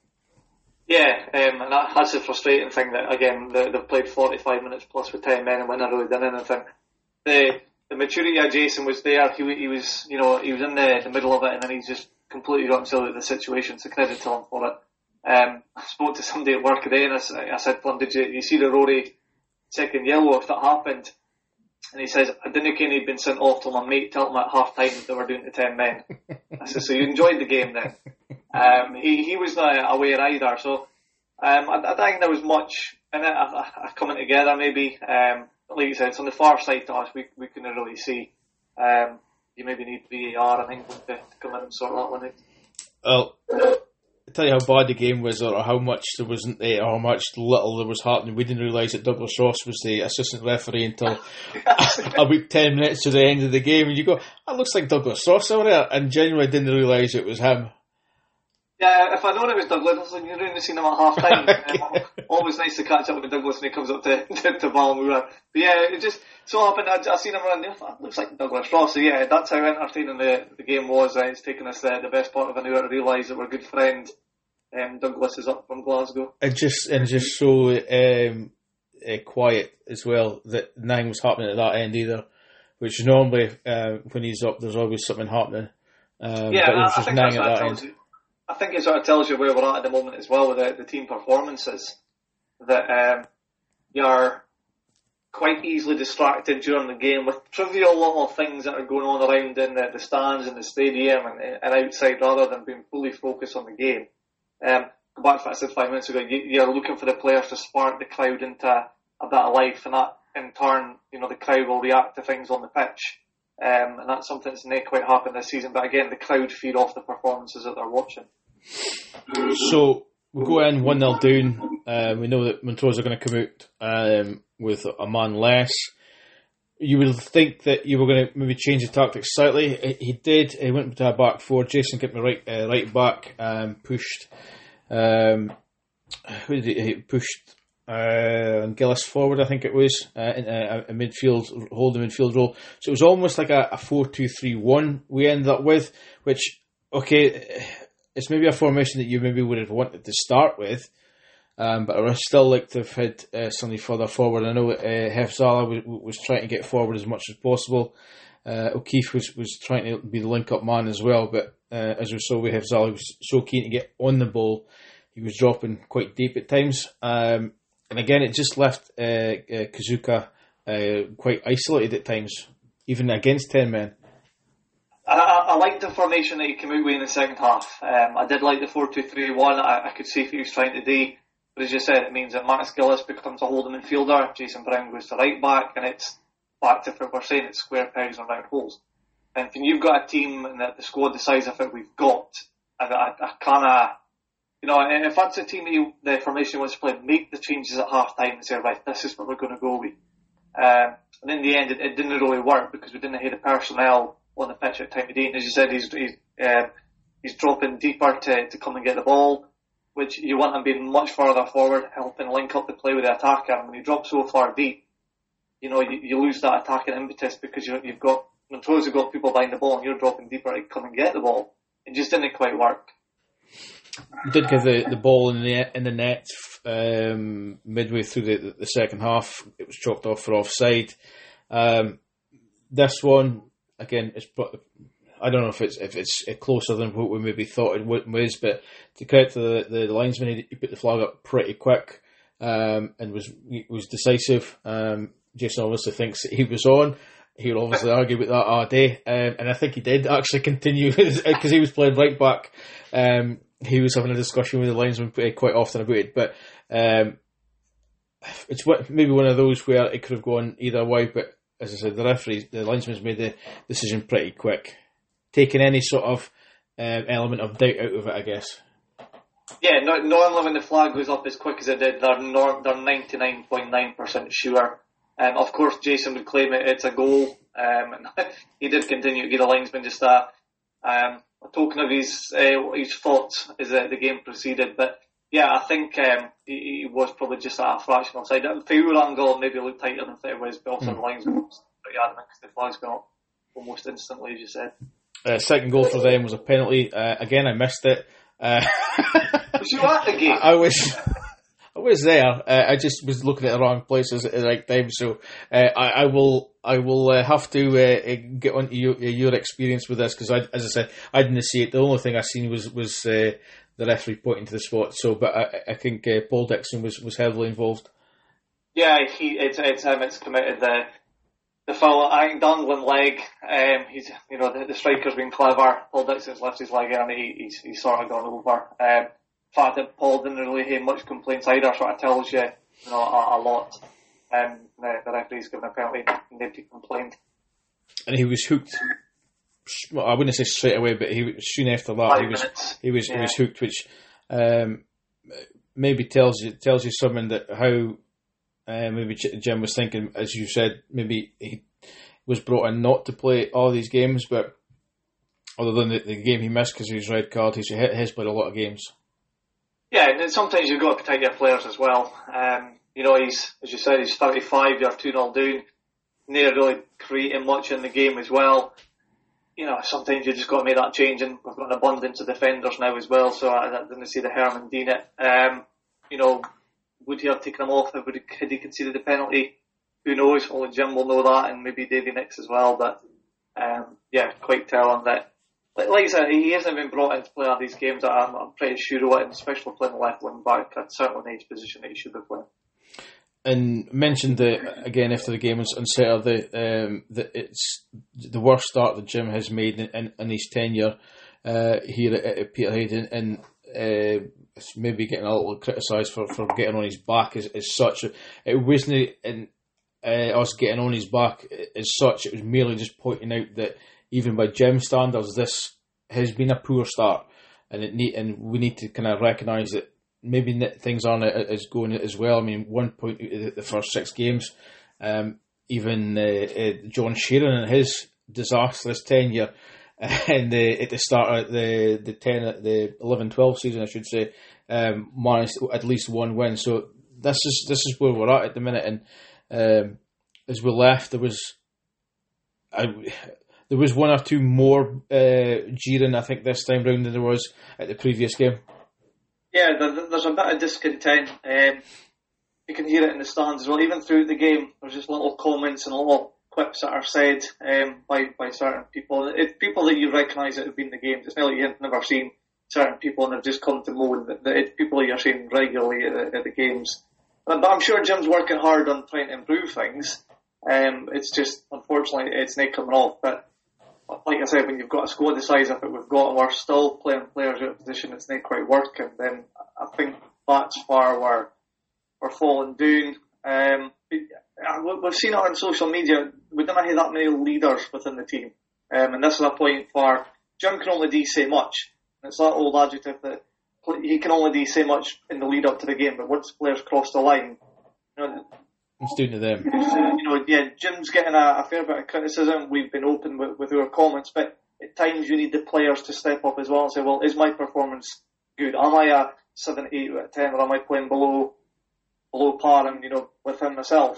Yeah, um, and that, that's the frustrating thing that, again, the, they've played forty-five minutes plus with ten men and when I really done anything. The the maturity of Jason was there. He he was, you know, he was in the, the middle of it, and then he's just completely got himself out of the situation, so credit to him for it. Um, I spoke to somebody at work today and I, I said to him, did you, you see the Rory second yellow if that happened? And he says, I didn't think he'd been sent off till my mate told him at half time that they were doing to ten men. I said, so you enjoyed the game then? Um, he, he was not aware either, so um, I, I think there was much in it, I, I, coming together maybe. Um, like you said, it's on the far side to us, we, we couldn't really see. Um, you maybe need V A R, I think, to, to come in and sort that one out. Well, I'll tell you how bad the game was, or how much there wasn't, or how much little there was happening. We didn't realise that Douglas Ross was the assistant referee until about ten minutes to the end of the game, and you go, that looks like Douglas Ross over there, and genuinely didn't realise it was him. Yeah, if I'd known it was Douglas, you'd only seen him at half time. Okay. um, always nice to catch up with Douglas when he comes up to, to, to Balmoor. But yeah, it just so happened I, I seen him around there. I thought, looks like Douglas Ross. So yeah, that's how entertaining the, the game was. Uh, it's taken us uh, the best part of an hour to realise that we're good friends. Um, Douglas is up from Glasgow. And just and just so um, uh, quiet as well that nothing was happening at that end either. Which normally uh, when he's up, there's always something happening. Um, yeah, but it was I, just I think nothing at that tells end. You, I think it sort of tells you where we're at at the moment as well with the, the team performances. That um, you're quite easily distracted during the game with trivial little things that are going on around in the, the stands in the stadium and, and outside, rather than being fully focused on the game. Um, back to what I said five minutes ago, you, you're looking for the players to spark the crowd into a bit of life, and that in turn, you know, the crowd will react to things on the pitch. Um, and that's something that's not quite happened this season. But again, the crowd feed off the performances that they're watching. So we go in one nil down. Uh, we know that Montrose are going to come out um, with a man less. You would think that you were going to maybe change the tactics slightly. He did. He went to a back four. Jason kept me right, uh, right back. Um, pushed. Um, who did he, he pushed? Uh, Gillis forward, I think it was, uh, in a, a midfield, holding midfield role. So it was almost like a, a four two three one we ended up with, which, okay, it's maybe a formation that you maybe would have wanted to start with, um, but I would still like to have had uh, somebody further forward. I know uh, Hefzala was, was trying to get forward as much as possible. Uh, O'Keefe was, was trying to be the link-up man as well, but uh, as we saw with Hefzala, he was so keen to get on the ball, he was dropping quite deep at times. Um, And again, it just left uh, uh, Kazuka uh, quite isolated at times, even against ten men. I, I, I liked the formation that he came out with in the second half. Um, I did like the four two three one. I, I could see what he was trying to do. But as you said, it means that Max Gillis becomes a holding midfielder, Jason Brown goes to right back, and it's back to what we're saying, it's square pegs and round holes. And when you've got a team and that the squad the size of it we've got, I, I, I kind of... You know, and if that's a team that you, the formation wants to play, make the changes at half time and say, right, this is what we're going to go with. Um, and in the end, it, it didn't really work because we didn't have the personnel on the pitch at time of day. And as you said, he's he's, um, he's dropping deeper to, to come and get the ball, which you want him being much further forward, helping link up the play with the attacker. And when he drops so far deep, you know, you, you lose that attacking impetus because you, you've got, Montrose have got people behind the ball and you're dropping deeper to come and get the ball. It just didn't quite work. Did give the, the ball in the in the net um, midway through the, the second half. It was chalked off for offside. Um, this one, again, it's, I don't know if it's if it's closer than what we maybe thought it was, but to credit to the, the linesman, he, he put the flag up pretty quick um, and was was decisive. Um, Jason obviously thinks that he was on. He would obviously argue about that all day, um, and I think he did actually continue because he was playing right back. Um, he was having a discussion with the linesman quite often about it, but um, it's maybe one of those where it could have gone either way. But as I said, the referee, the linesman's made the decision pretty quick, taking any sort of um, element of doubt out of it, I guess. Yeah, no, normally when the flag goes up as quick as it did, they're nor- they're ninety-nine point nine percent sure. Um, of course, Jason would claim it, it's a goal, um, and he did continue to give the linesman just a, um, a token of his uh, his thoughts as uh, the game proceeded. But yeah, I think um, he, he was probably just at a fraction offside. For your angle, maybe looked tighter than it was, but also mm. the linesman was pretty adamant because the flag's gone up almost instantly, as you said. Uh, second goal for them was a penalty. Uh, again, I missed it. Uh, was you at the game? I, I was. I was there. Uh, I just was looking at the wrong places at the right time. So uh, I, I will, I will uh, have to uh, get on to your, your experience with this because, as I said, I didn't see it. The only thing I seen was was uh, the referee pointing to the spot. So, but I, I think uh, Paul Dixon was, was heavily involved. Yeah, he it's it's him. It's committed the the foul. I think dangling leg. Um, he's you know the, the striker's been clever. Paul Dixon's left his leg in and he, he's he's sort of gone over. Um, The fact that Paul didn't really have much complaints either sort of tells you, you know, a, a lot. Um, the, the referee's given a penalty, nobody complained. And he was hooked. Well, I wouldn't say straight away, but he soon after that Five he was minutes. he was yeah. he was hooked, which um, maybe tells you tells you something that how uh, maybe Jim was thinking, as you said, maybe he was brought in not to play all these games, but other than the, the game he missed because of his red card, he's he's played a lot of games. Yeah, and sometimes you've got to protect your players as well. Um, you know, he's, as you said, he's thirty-five, you're two nil down. Never really creating much in the game as well. You know, sometimes you just got to make that change, and we've got an abundance of defenders now as well, so I, I didn't see the Herman Dean it. Um, you know, would he have taken him off? Would he, had he conceded the penalty? Who knows? Only Jim will know that, and maybe Davy Nicks as well, but um, yeah, quite telling that. Like I said, he hasn't been brought in to play all these games. I'm, I'm pretty sure of it, especially playing the left wing back. That's certainly his position that he should be playing. And mentioned that again after the game on Saturday, um, that it's the worst start that Jim has made in, in, in his tenure uh, here at, at Peterhead, and, and uh, it's maybe getting a little criticised for, for getting on his back as, as such. It wasn't in, uh, us getting on his back as such. It was merely just pointing out that, even by Jim's standards, this has been a poor start, and it need, and we need to kind of recognise that maybe things aren't as going as well. I mean, one point out of the first six games, um, even uh, uh, John Sheeran and his disastrous tenure, and uh, at the start of the the ten, the eleven twelve season, I should say, um, managed at least one win. So this is this is where we're at at the minute, and um, as we left, there was. I, There was one or two more uh, jeering, I think, this time round than there was at the previous game. Yeah, there's a bit of discontent. Um, you can hear it in the stands as well. Even throughout the game, there's just little comments and little quips that are said um, by, by certain people. It's people that you recognise that have been in the games. It's not like you've never seen certain people and have just come to know that it's people that you're seeing regularly at the, at the games. But I'm sure Jim's working hard on trying to improve things. Um, it's just, unfortunately, it's not coming off. But like I said, when you've got a squad the size of it we've got and we're still playing players out of position that's not quite working, then I think that's where we're, we're falling down. Um, we've seen it on social media. We don't have that many leaders within the team. Um, and this is a point where Jim can only do so much. And it's that old adjective that he can only do so much in the lead up to the game, but once players cross the line, you know, it's down to them. You know, yeah, Jim's getting a, a fair bit of criticism. We've been open with, with our comments, but at times you need the players to step up as well and say, well, is my performance good? Am I a seven, eight out of ten, or am I playing below below par and, you know, within myself?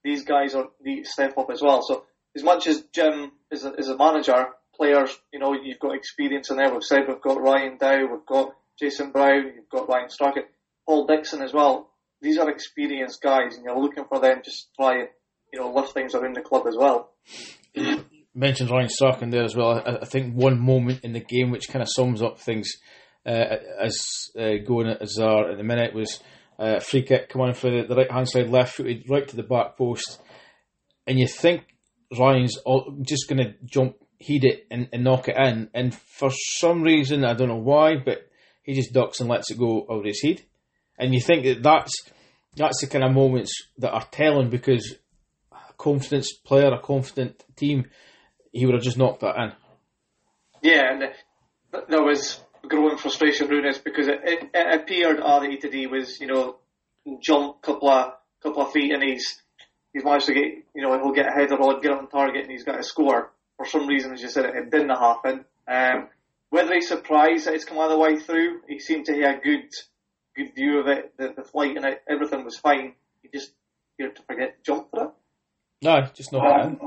these guys are need to step up as well. So as much as Jim is a, is a manager, players, you know, you've got experience in there. We've said we've got Ryan Dow, we've got Jason Brown, you've got Ryan Strachan, Paul Dixon as well. These are experienced guys, and you're looking for them just to try and, you know, lift things around the club as well. You mentioned Ryan Strachan there as well. I, I think one moment in the game which kind of sums up things uh, as uh, going as they are at the minute was uh, a free kick coming for the, the right hand side, left footed, right to the back post, and you think Ryan's all, just going to jump, heed it, and, and knock it in, and for some reason, I don't know why, but he just ducks and lets it go over his head. And you think that that's, that's the kind of moments that are telling, because a confident player, a confident team, he would have just knocked that in. Yeah, and there was growing frustration around this, because it, it, it appeared Ali Itadi was, you know, jump a couple of, couple of feet, and he's he's managed to get, you know, he'll get a header on, get on target, and he's got to score. For some reason, as you said, it, it didn't happen. Um, whether he's surprised that it's come all the way through, he seemed to have a good good view of it, the, the flight and it, everything was fine. He just appeared to forget to jump for it. No, just not that.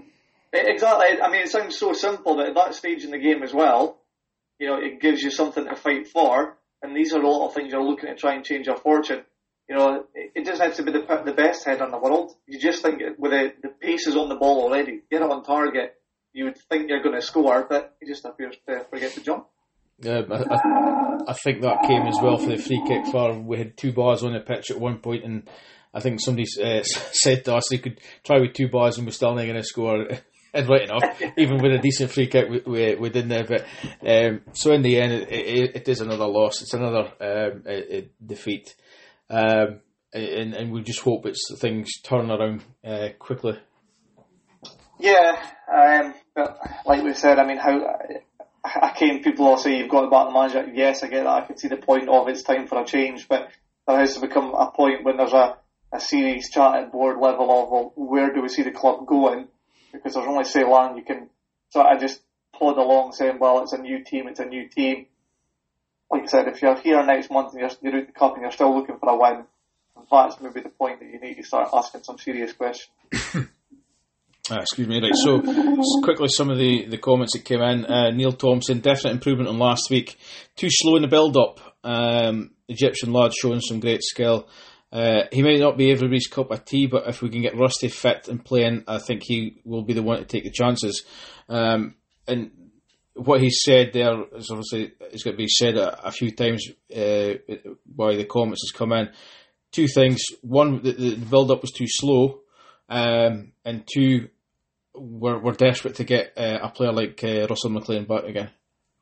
Exactly. I mean, it sounds so simple, but at that stage in the game as well, you know, it gives you something to fight for, and these are a lot of things you're looking to try and change your fortune. You know, it, it doesn't have to be the, the best header in the world. You just think it, with the, the pace is on the ball already, get it on target, you would think you're going to score, but he just appears to forget to jump. Yeah, I, I, I think that came as well for the free kick. For we had two bars on the pitch at one point, and I think somebody uh, said to us they could try with two bars and we're still not going to score. And right enough, even with a decent free kick, we, we, we didn't have it. Um, so in the end, it, it, it is another loss. It's another um, a, a defeat, um, and, and we just hope it's things turn around uh, quickly. Yeah, um, but like we said, I mean, how I came. People all say you've got to back the manager. Yes, I get that. I can see the point of it's time for a change, but there has to become a point when there's a, a serious chat at board level of, well, where do we see the club going? Because there's only so long you can sort of just plod along saying, well, it's a new team, it's a new team. Like I said, if you're here next month and you're, you're out the cup and you're still looking for a win, that's maybe the point that you need to start asking some serious questions. Ah, excuse me, right, so quickly some of the, the comments that came in. uh, Neil Thompson, definite improvement on last week, too slow in the build-up. um, Egyptian lad showing some great skill. Uh, he might not be everybody's cup of tea, but if we can get Rusty fit and playing, I think he will be the one to take the chances. Um, and what he said there is obviously it's got to be said a, a few times uh, by the comments has come in. Two things: one, the, the build-up was too slow, um, and two, we're, we're desperate to get uh, a player like uh, Russell McLean back again.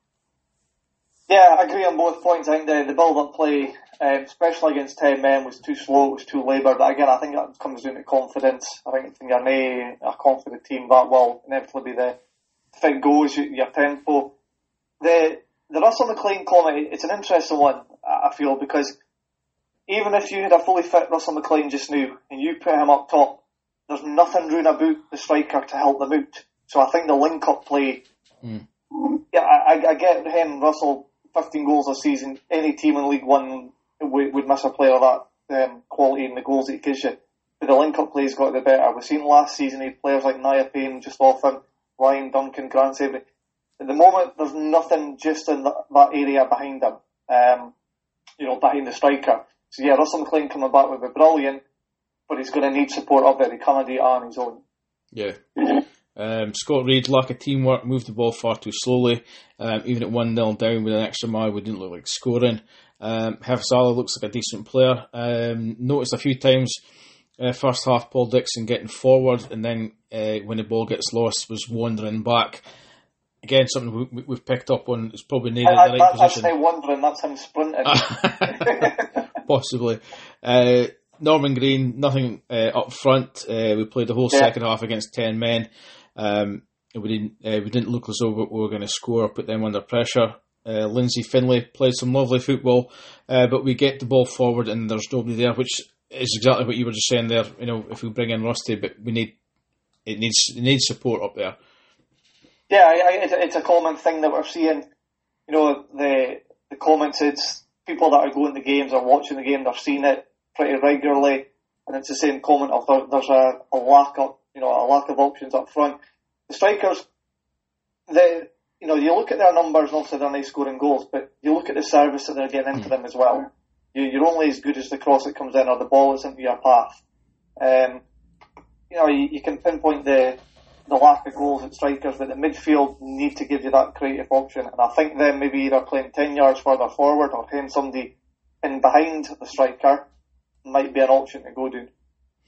Yeah, I agree on both points. I think the, the build-up play, um, especially against ten men, was too slow, it was too laboured. But again, I think that comes down to confidence. I think when you're not a confident team, that will inevitably be the thing goes, your tempo. The the Russell McLean comment, it's an interesting one, I feel, because even if you had a fully fit Russell McLean just now, and you put him up top, there's nothing round about the striker to help them out. So I think the link-up play, mm. yeah, I, I get him, Russell, fifteen goals a season, any team in League One would, would miss a player of that um, quality in the goals that he gives you. But the link-up play's got to be better. We've seen last season he had players like Nia Payne just off him, Ryan Duncan, Grant Sabry. At the moment, there's nothing just in that, that area behind him, um, you know, behind the striker. So yeah, Russell McLean coming back would be brilliant, but he's going to need support up there. He can't do it on his own. Yeah. Um, Scott Reid, lack of teamwork, moved the ball far too slowly. Um, even at one nil down with an extra mile, we didn't look like scoring. Um, Hafsala looks like a decent player. Um, noticed a few times, uh, first half, Paul Dixon getting forward, and then uh, when the ball gets lost, was wandering back. Again, something we, we've picked up on. It's probably needed I, the right that, position. That's him wandering, that's him sprinting. Possibly. Uh, Norman Green, nothing uh, up front. Uh, we played the whole yeah. second half against ten men. Um, we didn't uh, we didn't look as though we were going to score, put them under pressure. Uh, Lindsay Finlay played some lovely football, uh, but we get the ball forward and there's nobody there, which is exactly what you were just saying there. You know, if we bring in Rusty, but we need it needs it needs support up there. Yeah, I, I, it's, a, it's a common thing that we're seeing. You know, the the comments, it's people that are going to games or watching the game, they're seeing it pretty regularly. and it's the same comment of there, there's a, a lack of, you know, a lack of options up front. The strikers, the you know, you look at their numbers, and obviously they're nice scoring goals, but you look at the service that they're getting into them as well. You, you're only as good as the cross that comes in or the ball that's into your path. Um, you know, you, you can pinpoint the the lack of goals at strikers, but the midfield need to give you that creative option. And I think then maybe either playing ten yards further forward or having somebody in behind the striker might be an option to go down.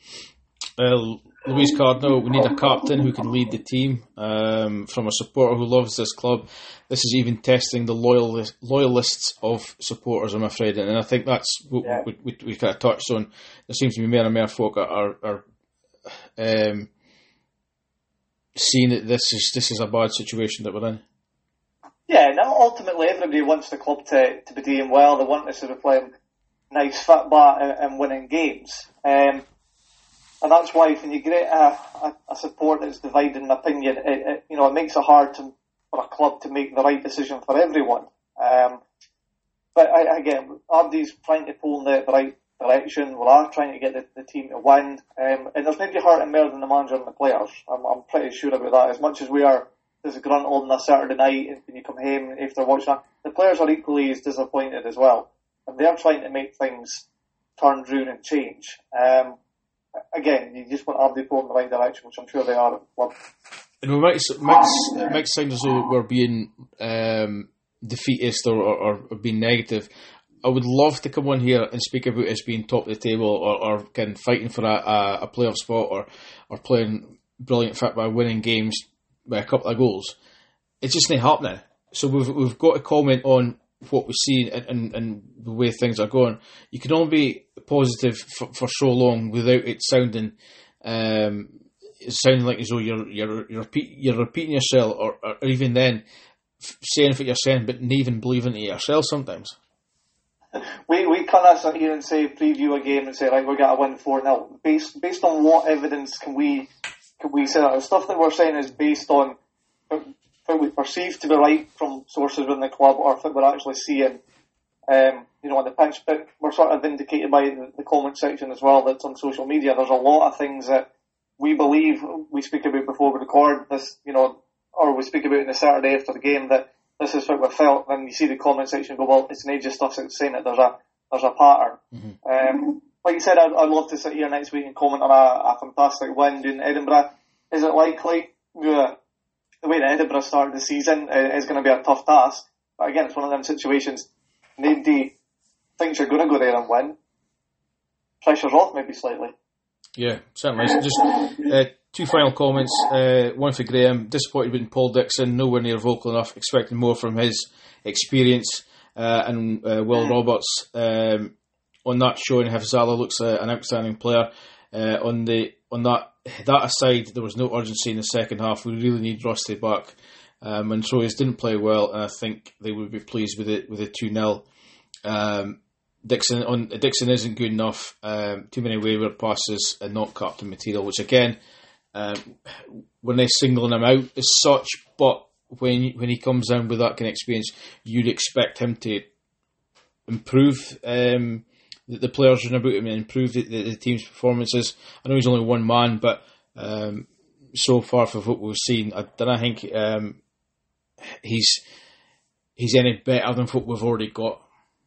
Well, Luis Cardinal, we need a captain who can lead the team. Um, from a supporter who loves this club, this is even testing the loyalist, loyalists of supporters, I'm afraid. And I think that's what yeah. we, we, we kind of touched on. There seems to be more and more folk are, are um, seeing that this is this is a bad situation that we're in. Yeah, now ultimately everybody wants the club to, to be doing well. They want us to be playing nice football and, and winning games. Um, And that's why when you get a, a, a support that's divided in opinion, it, it, you know, it makes it hard to, for a club to make the right decision for everyone. Um, but I, again, Abdi's trying to pull in the, the right direction. We are trying to get the, the team to win. Um, and there's maybe hurting more than the manager and the players. I'm, I'm pretty sure about that. As much as we are disgruntled on a Saturday night and when you come home after watching that, the players are equally as disappointed as well. And they're trying to make things turn round and change. Um, Again, you just want Abdi pulled in the right direction, which I'm sure they are at the club. And we might, might, it might sound as though we're being um, defeatist or, or, or being negative. I would love to come on here and speak about us being top of the table or, or kind of fighting for a, a, a playoff spot or, or playing brilliant football, winning games by a couple of goals. It's just not happening. So we've we've got to comment on what we see and, and, and the way things are going. You can only be positive for, for so long without it sounding um, sounding like as though you're you're you're, repeat, you're repeating yourself, or, or even then saying what you're saying, but not even believing it yourself sometimes. We we can't sit here and say preview a game and say right, we're going to win four nil. Based based on what evidence can we can we say that? The stuff that we're saying is based on what we perceive to be right from sources within the club, or what we're actually seeing, um, you know, on the pitch. But we're sort of vindicated by the, the comment section as well that's on social media. There's a lot of things that we believe we speak about before we record this, you know, or we speak about in the Saturday after the game that this is what we felt. And you see the comment section go, well, it's not just stuff that's saying that there's a there's a pattern. Mm-hmm. Um, like you said, I'd, I'd love to sit here next week and comment on a, a fantastic win in Edinburgh. Is it likely? Yeah. The way that Edinburgh started the season uh, is going to be a tough task. But again, it's one of them situations. Nobody thinks you're going to go there and win. Pressure's off maybe slightly. Yeah, certainly. Just uh, two final comments. Uh, one for Graham. Disappointed with Paul Dixon. Nowhere near vocal enough. Expecting more from his experience. Uh, and uh, Will Roberts. Um, on that showing, Hafzala looks uh, an outstanding player. Uh, on the on that that aside, there was no urgency in the second half. We really need Rusty back. Um, Montroyes didn't play well, and I think they would be pleased with it with a two nil. Um, Dixon on Dixon isn't good enough. Um, too many wayward passes and not captain material, which again, um, when they're singling him out as such, but when when he comes in with that kind of experience, you'd expect him to improve. Um, The players run about him and improve the, the, the team's performances. I know he's only one man, but um, so far for what we've seen, I don't think um, he's he's any better than what we've already got.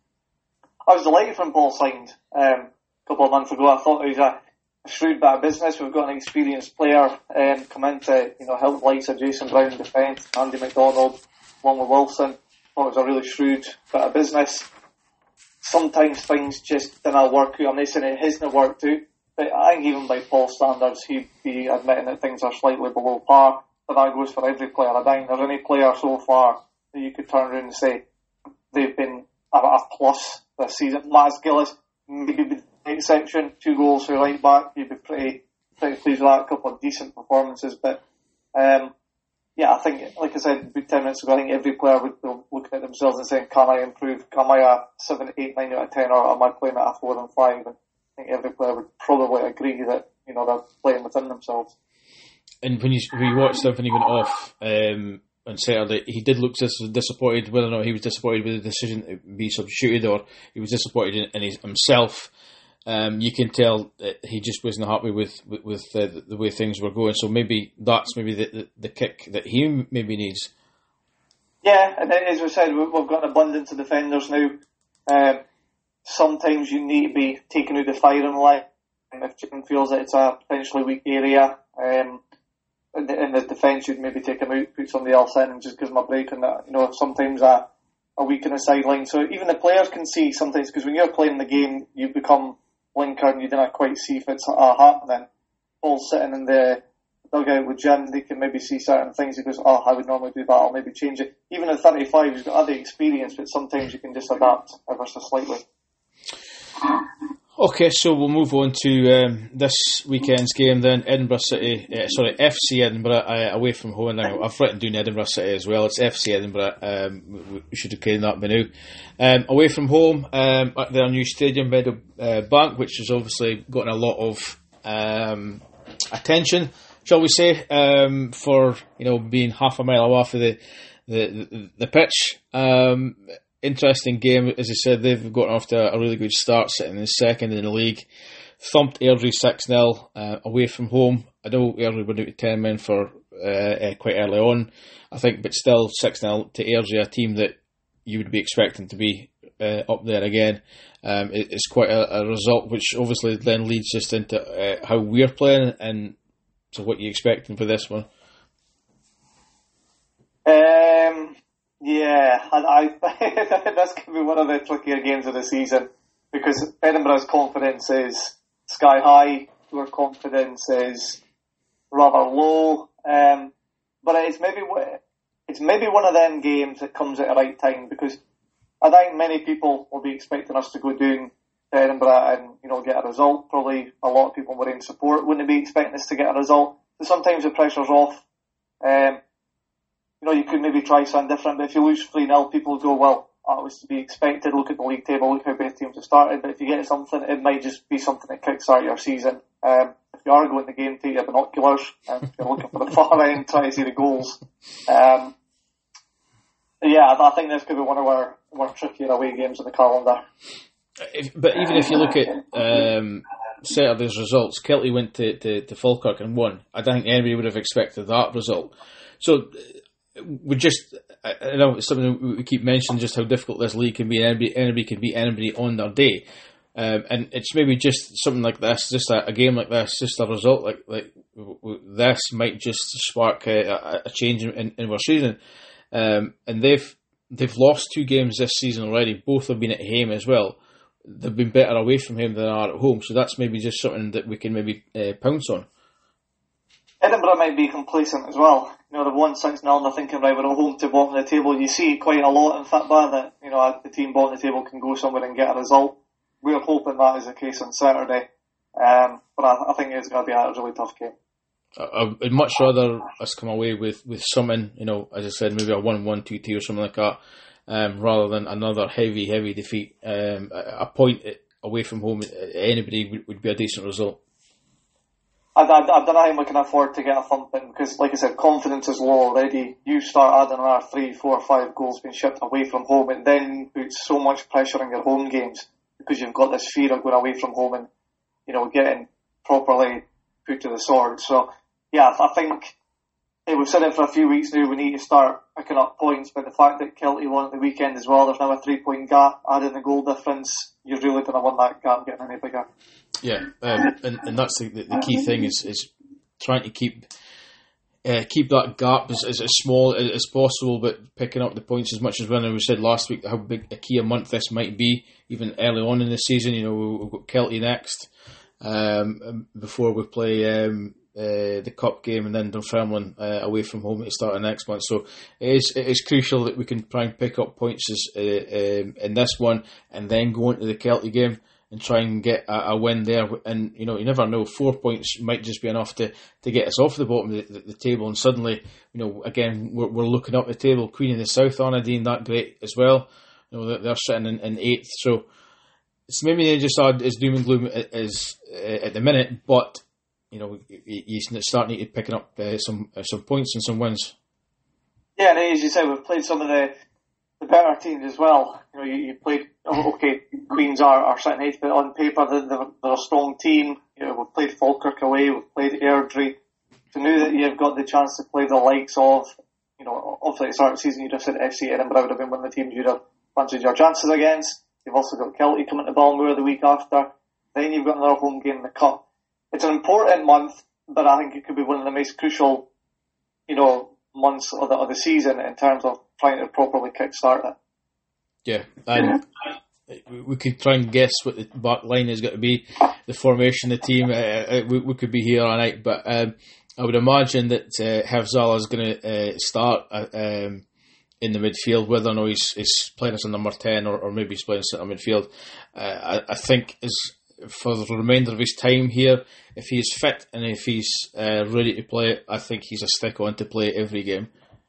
I was delighted when Paul signed um, a couple of months ago. I thought he was a, a shrewd bit of business. We've got an experienced player um, come in to you know help likes of Jason Brown in defence, Andy McDonald, along with Wilson. I thought it was a really shrewd bit of business. Sometimes things just didn't work out. I'm not saying it hasn't worked out, but I think even by Paul's standards, he'd be admitting that things are slightly below par. But that goes for every player. I don't think there's any player so far that you could turn around and say they've been a, a plus this season. Matt Gillis, maybe the exception, two goals for right back. You'd be pretty pretty pleased with that. A couple of decent performances, but um, yeah, I think, like I said about ten minutes ago, I think every player would be looking at themselves and saying, can I improve? Am I a seven, eight, nine out of ten, or am I playing at a four and five? And I think every player would probably agree that, you know, they're playing within themselves. And when you, when you watched him when he went off um, on Saturday, he did look dis- disappointed, whether or not he was disappointed with the decision to be substituted or he was disappointed in, in his, himself. Um, you can tell that he just wasn't happy with with, with uh, the way things were going. So maybe that's maybe the, the, the kick that he maybe needs. Yeah, and as we said, we've got an abundance of defenders now. Um, sometimes you need to be taken out the firing line if Jim feels that it's a potentially weak area. Um, in the, in the defence, you'd maybe take him out, put somebody else in, and just give him a break. And that, you know, sometimes a a weak in the sideline. So even the players can see sometimes, because when you're playing the game, you become blinkered and you don't quite see if it's uh, happening. Paul's sitting in the dugout with Jim, they can maybe see certain things. He goes, oh, I would normally do that, I'll maybe change it. Even at thirty-five, he's got other experience, but sometimes you can just adapt ever so slightly. Okay, so we'll move on to um, this weekend's game then. Edinburgh City, uh, sorry, F C Edinburgh uh, away from home. Now, I've written down Edinburgh City as well. It's F C Edinburgh. Um, we should have claimed that by now. Um, away from home um, at their new stadium, Meadow uh, Bank, which has obviously gotten a lot of um, attention, shall we say, um, for you know being half a mile off of the the, the, the pitch. Um, Interesting game, as I said. They've gotten off to a really good start, sitting in second in the league. Thumped Airdrie six nil uh, away from home. I know Airdrie were down to ten men for uh, uh, quite early on, I think, but still six nil to Airdrie, a team that you would be expecting to be uh, up there again. Um, it, it's quite a, a result, which obviously then leads us into uh, how we're playing and so what you're expecting for this one. Um. Yeah, and I this could be one of the trickier games of the season because Edinburgh's confidence is sky high, our confidence is rather low. Um, but it's maybe it's maybe one of them games that comes at the right time because I think many people will be expecting us to go down to Edinburgh and you know get a result. Probably a lot of people were in support wouldn't be expecting us to get a result. So sometimes the pressure's off. Um, You know, you could maybe try something different, but if you lose three nil, people go, well, that was to be expected. Look at the league table, look how both teams have started. But if you get something, it might just be something that kickstart your season. Um, if you are going to the game, take your binoculars. And if you're looking for the far end, try to see the goals. Um, yeah, I think this could be one of our more trickier away games in the calendar. If, but even if you look at um, Saturday's results, Kelty went to, to, to Falkirk and won. I don't think anybody would have expected that result. So we just, I know it's something we keep mentioning, just how difficult this league can be. Anybody, anybody can beat anybody on their day, um, and it's maybe just something like this, just a, a game like this, just a result like like this might just spark a, a change in, in our season. Um, and they've they've lost two games this season already. Both have been at home as well. They've been better away from home than they are at home. So that's maybe just something that we can maybe uh, pounce on. Edinburgh might be complacent as well. You know, they've won six nil and they're thinking, right, we're all home to bottom of the table. You see quite a lot in football that, you know, the team bottom of the table can go somewhere and get a result. We're hoping that is the case on Saturday. Um, but I, I think it's going to be a really tough game. I, I'd much rather us come away with, with something, you know, as I said, maybe a one one, two two or something like that, um, rather than another heavy, heavy defeat. Um, a, a point away from home, anybody would, would be a decent result. I, I, I don't know how we can afford to get a thumping because, like I said, confidence is low already. You start adding another three, four, five goals being shipped away from home, and then puts so much pressure on your home games because you've got this fear of going away from home and, you know, getting properly put to the sword. So, yeah, I think hey, we've said it for a few weeks now. We need to start picking up points, but the fact that Kelty won at the weekend as well, there's now a three-point gap. Adding the goal difference, you're really going to want that gap getting any bigger. Yeah, um, and, and that's the, the key thing is, is trying to keep uh, keep that gap as, as, as small as possible, but picking up the points as much as when we said last week how big a key a month this might be, even early on in the season. You know, we've got Kelty next um, before we play um, uh, the cup game, and then Dunfermline uh, away from home at the start of next month. So it is it is crucial that we can try and pick up points as, uh, um, in this one, and then go into the Kelty game and try and get a, a win there. And, you know, you never know, four points might just be enough to, to get us off the bottom of the, the, the table. And suddenly, you know, again, we're, we're looking up the table. Queen of the South, Anadine, that great as well. You know, they're, they're sitting in, in eighth. So it's maybe they just add as doom and gloom as uh, at the minute, but, you know, you, you start needing to picking up uh, some uh, some points and some wins. Yeah, and as you say, we've played some of the the better teams as well. You know, you, you played, okay, Queens are, are sitting eighth, but on paper they're, they're a strong team. You know, we've played Falkirk away, we've played Airdrie. To know that you've got the chance to play the likes of, you know, obviously at the start of the season you'd have said F C Edinburgh would have been one of the teams you'd have fancied your chances against. You've also got Kelty coming to Balmoor the week after. Then you've got another home game in the Cup. It's an important month, but I think it could be one of the most crucial, you know, months of the, of the season in terms of trying to properly kickstart it. Yeah, and we could try and guess what the back line is going to be, the formation of the team. Uh, we, we could be here all night, but um, I would imagine that uh, Havzala is going to uh, start uh, um, in the midfield, whether or not he's, he's playing as a number ten or, or maybe he's playing centre midfield. Uh, I, I think is for the remainder of his time here, if he is fit and if he's uh, ready to play, I think he's a stick on to play every game.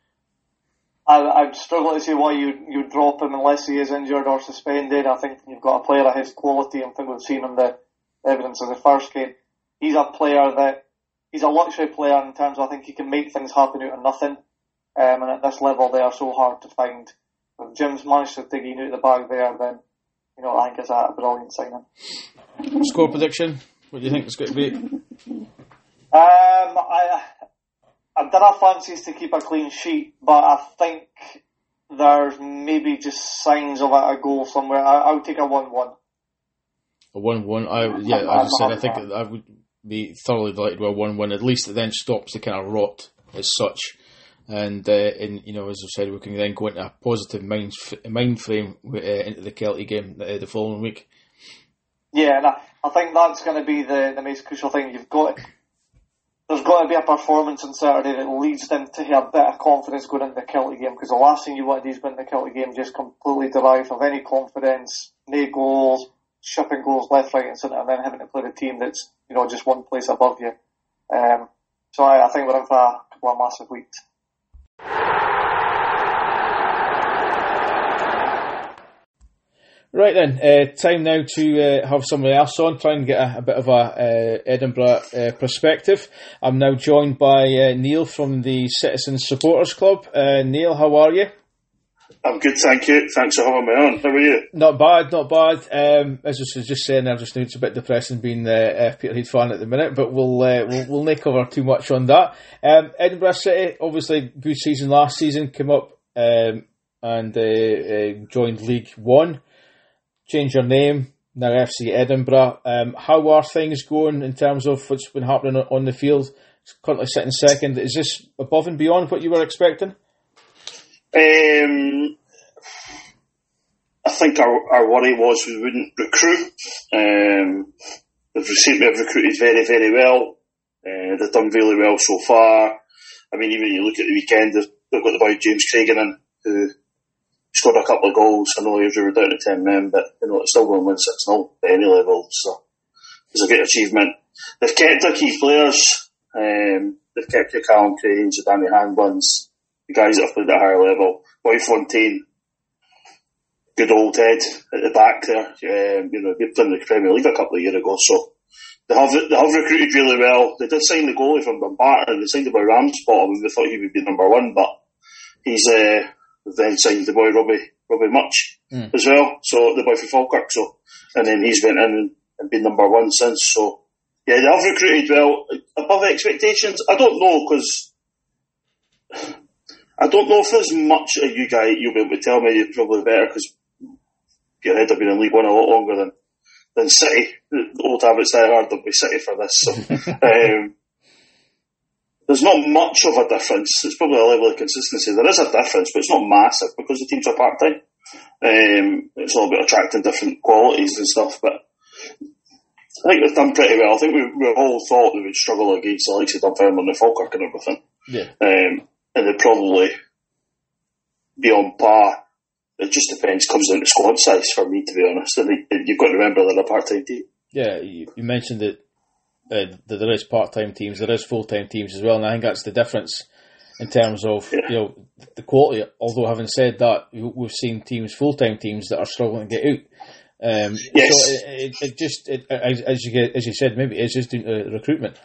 I, I'd struggle to see why you you drop him unless he is injured or suspended. I think you've got a player of his quality. I think we've seen in the evidence of the first game. He's a player that he's a luxury player in terms of I think he can make things happen out of nothing. Um, and at this level, they are so hard to find. If Jim's managed to dig in out of the bag there, then you know I think it's a brilliant signing. Score prediction? What do you think it's going to be? Um, I. I've done our fancies to keep a clean sheet, but I think there's maybe just signs of a, a goal somewhere. I, I would take a one-one. A one-one? I, yeah, as I said, I think I would be thoroughly delighted with a one-one. At least it then stops the kind of rot as such. And, uh, and you know, as I said, we can then go into a positive mind, mind frame uh, into the Kelty game uh, the following week. Yeah, and I, I think that's going to be the, the most crucial thing. You've got... There's got to be a performance on Saturday that leads them to have a bit of confidence going into the Kelty game, because the last thing you want is going into the Kelty game just completely derived of any confidence, no goals, shipping goals left, right and centre, and then having to play the team that's, you know, just one place above you. Um, so I, I think we're in for a couple of massive weeks. Right then, uh, time now to uh, have somebody else on, try and get a, a bit of a uh, Edinburgh uh, perspective. I'm now joined by uh, Neil from the Citizens Supporters Club. Uh, Neil, how are you? I'm good, thank you. Thanks for having me on. How are you? Not bad, not bad. Um, as I was just saying, I just know it's a bit depressing being the uh, Peterhead fan at the minute, but we'll uh, we'll, we'll not cover too much on that. Um, Edinburgh City, obviously good season last season, came up um, and uh, uh, joined League One. Change your name, now F C Edinburgh. Um, how are things going in terms of what's been happening on the field? It's currently sitting second. Is this above and beyond what you were expecting? Um, I think our, our worry was we wouldn't recruit. Um, they've, received, they've recruited very, very well. Uh, they've done really well so far. I mean, even when you look at the weekend, they've, they've got the boy James Cragen in, who scored a couple of goals. I know we were down to ten men, but you know it's still going to win six nil at any level. So it's a great achievement. They've kept their key players. Um, they've kept your Callum Cranes, your Danny Handlins, the guys that have played at a higher level. Boy Fontaine, good old head at the back there. Um, you know, they played in the Premier League a couple of years ago, so they have they have recruited really well. They did sign the goalie from Dumbarton. They signed the boy Ramspot, and we thought he would be number one, but he's. Uh, then signed the boy Robbie Robbie Much mm. as well, so the boy from Falkirk. So, and then he's went in and been number one since. So, yeah, they have recruited well, above expectations. I don't know because I don't know if there's much of you guys you'll be able to tell me. You're probably better because your head have been in League One a lot longer than than City. The old habits die hard. They'll be City for this. So. um, There's not much of a difference. It's probably a level of consistency. There is a difference, but it's not massive because the teams are part-time. Um, it's all about attracting different qualities and stuff, but I think they've done pretty well. I think we, we all thought they would struggle against the likes of Dunfermline and Falkirk and everything. Yeah. Um, and they'd probably be on par. It just depends, comes down to squad size for me, to be honest. And they, you've got to remember they're a part-time team. Yeah, you, you mentioned that Uh, that there is part-time teams, there is full-time teams as well, and I think that's the difference in terms of yeah. you know the quality. Although having said that, we've seen teams, full-time teams, that are struggling to get out. Um, yes. So it, it, it just, it, as you get, as you said, maybe it's just due to recruitment.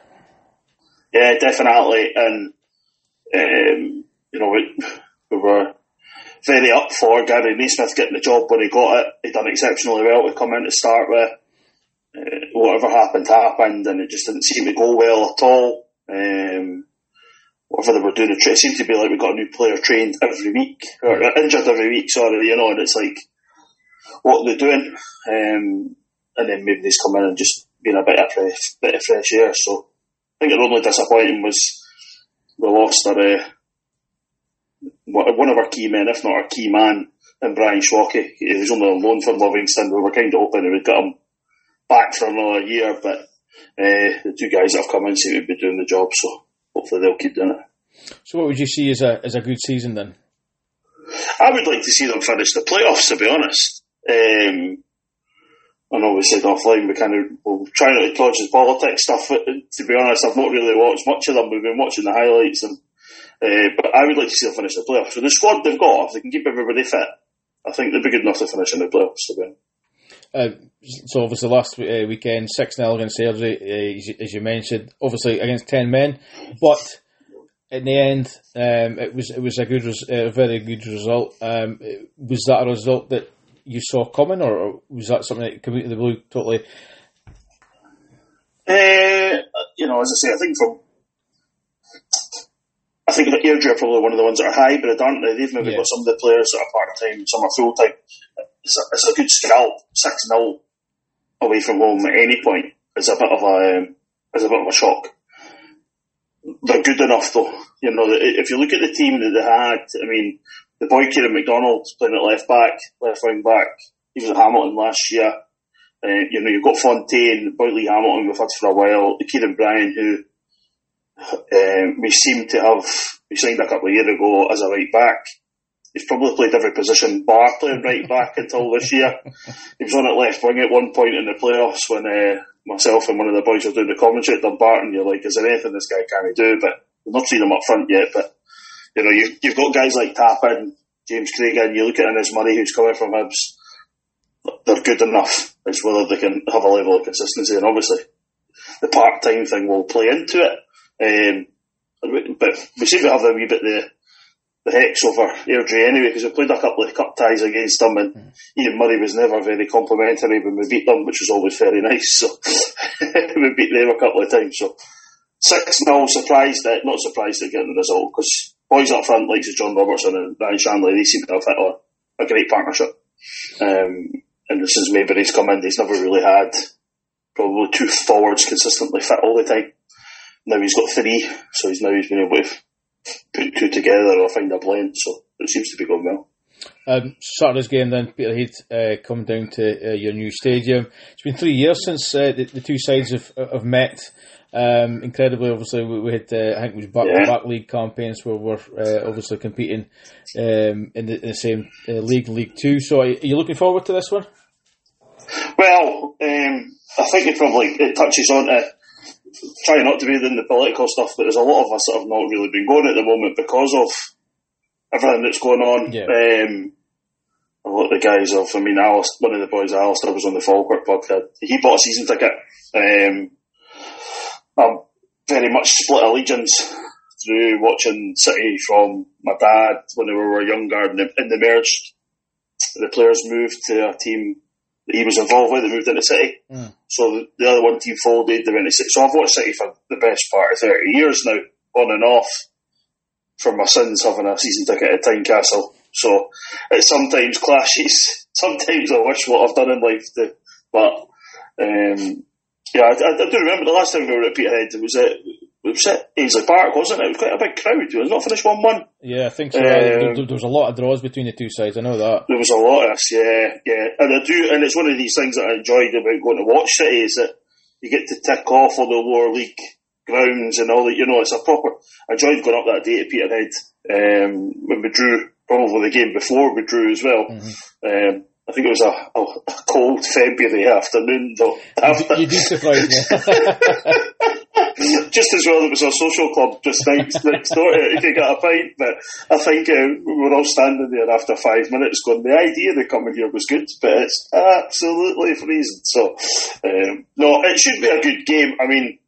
Yeah, definitely, and um, you know we, we were very up for Gary Naismith getting the job when he got it. He done exceptionally well to come in to start with. Uh, whatever happened happened, and it just didn't seem to go well at all. Um, whatever they were doing, it seemed to be like we got a new player trained every week, or injured every week, sorry, you know, and it's like, what are they doing? Um, and then maybe they's come in and just been a bit of fresh, bit of fresh air. So I think the only disappointing was we lost our, uh, one of our key men, if not our key man, in Brian Schwocke. He was only on loan from Livingston. We were kind of hoping we would get him back for another year, but uh, the two guys that have come in seem to be doing the job, so hopefully they'll keep doing it. So what would you see as a as a good season then? I would like to see them finish the playoffs, to be honest. Um, I know we said offline we kind of we'll try not to dodge the politics stuff, but to be honest, I've not really watched much of them. We've been watching the highlights, and uh, but I would like to see them finish the playoffs. So the squad they've got, if they can keep everybody fit, I think they'd be good enough to finish in the playoffs. To be honest. Uh, so obviously last uh, weekend six nil against Airdrie, uh, as you mentioned, obviously against ten men, but in the end um, it was it was a good res- a very good result. Um, was that a result that you saw coming, or, or was that something that came out of the blue totally? Uh, you know, as I say, I think from I think that Airdrie are probably one of the ones that are hybrid, aren't they? They've maybe yeah. got some of the players that are part-time, some are full-time. It's a, it's a good scalp, six nil away from home at any point is a bit of a um, is a bit of a shock. They're good enough though. You know, if you look at the team that they had, I mean, the boy Kieran McDonald playing at left back, left wing back. He was at Hamilton last year. Uh, you know, you've got Fontaine, Boyley Hamilton we've had for a while. Kieran Bryan, who um, we seem to have we signed a couple of years ago as a right back. He's probably played every position bar playing right back until this year. He was on at left wing at one point in the playoffs when uh, myself and one of the boys were doing the commentary at Dumbarton. You're like, is there anything this guy can't do? But we've not seen him up front yet. But you know, you've, you've got guys like Tappan, James Craig, you look at Innes Murray, who's coming from Hibs. They're good enough. It's whether they can have a level of consistency, and obviously the part-time thing will play into it. Um, but we seem to have a wee bit the the hex over Airdrie anyway, because we played a couple of cup ties against them, and mm. Ian Murray was never very complimentary when we beat them, which was always very nice. So we beat them a couple of times. So six nil, surprised at not surprised at getting the result, because boys up front like John Robertson and Ryan Shanley, they seem to have hit a, a great partnership. Um, and since Maybury's come in, he's never really had probably two forwards consistently fit all the time. Now he's got three, so he's now he's been able to put two together or find a blend, so it seems to be going well. Um, Saturday's game then, Peterhead uh, come down to uh, your new stadium. It's been three years since uh, the, the two sides have, have met. Um, incredibly, obviously, we, we had uh, I think it was back-to-back yeah. league campaigns where we're uh, obviously competing um, in, the, in the same uh, league, League Two. So, are you looking forward to this one? Well, um, I think it probably it touches on to try not to be in the political stuff, but there's a lot of us that have not really been going at the moment because of everything that's going on. Yeah. Um, a lot of the guys of, I mean, Alice, one of the boys, Alistair, was on the Falkirk podcast. He bought a season ticket. Um, I'm very much split allegiance through watching City from my dad when we were younger, and the, and the merged. The players moved to a team that he was involved with, they moved into City. Mm. So the, the other one team folded, they went to City. So I've watched City for the best part of thirty years now, on and off, from my sons having a season ticket at Tynecastle. So it sometimes clashes. Sometimes I wish what I've done in life to, but um, yeah, I, I, I do remember the last time we were at Peterhead, it was at, it was at Ainsley Park, wasn't it? It was quite a big crowd. It was not finished one one. Yeah, I think so. Um, there, there was a lot of draws between the two sides, I know that. There was a lot of us, yeah, yeah. And I do, and it's one of these things that I enjoyed about going to watch City, is that you get to tick off all the lower league grounds and all that, you know, it's a proper, I enjoyed going up that day to Peterhead, um, when we drew, probably the game before we drew as well. Mm-hmm. Um, I think it was a, a, a cold February afternoon though. After. You, you did surprise me. Just as well it was a social club just next, next door to it, you could get a pint, but I think uh, we were all standing there after five minutes going, the idea of coming here was good, but it's absolutely freezing. So, um, no, it should be a good game. I mean,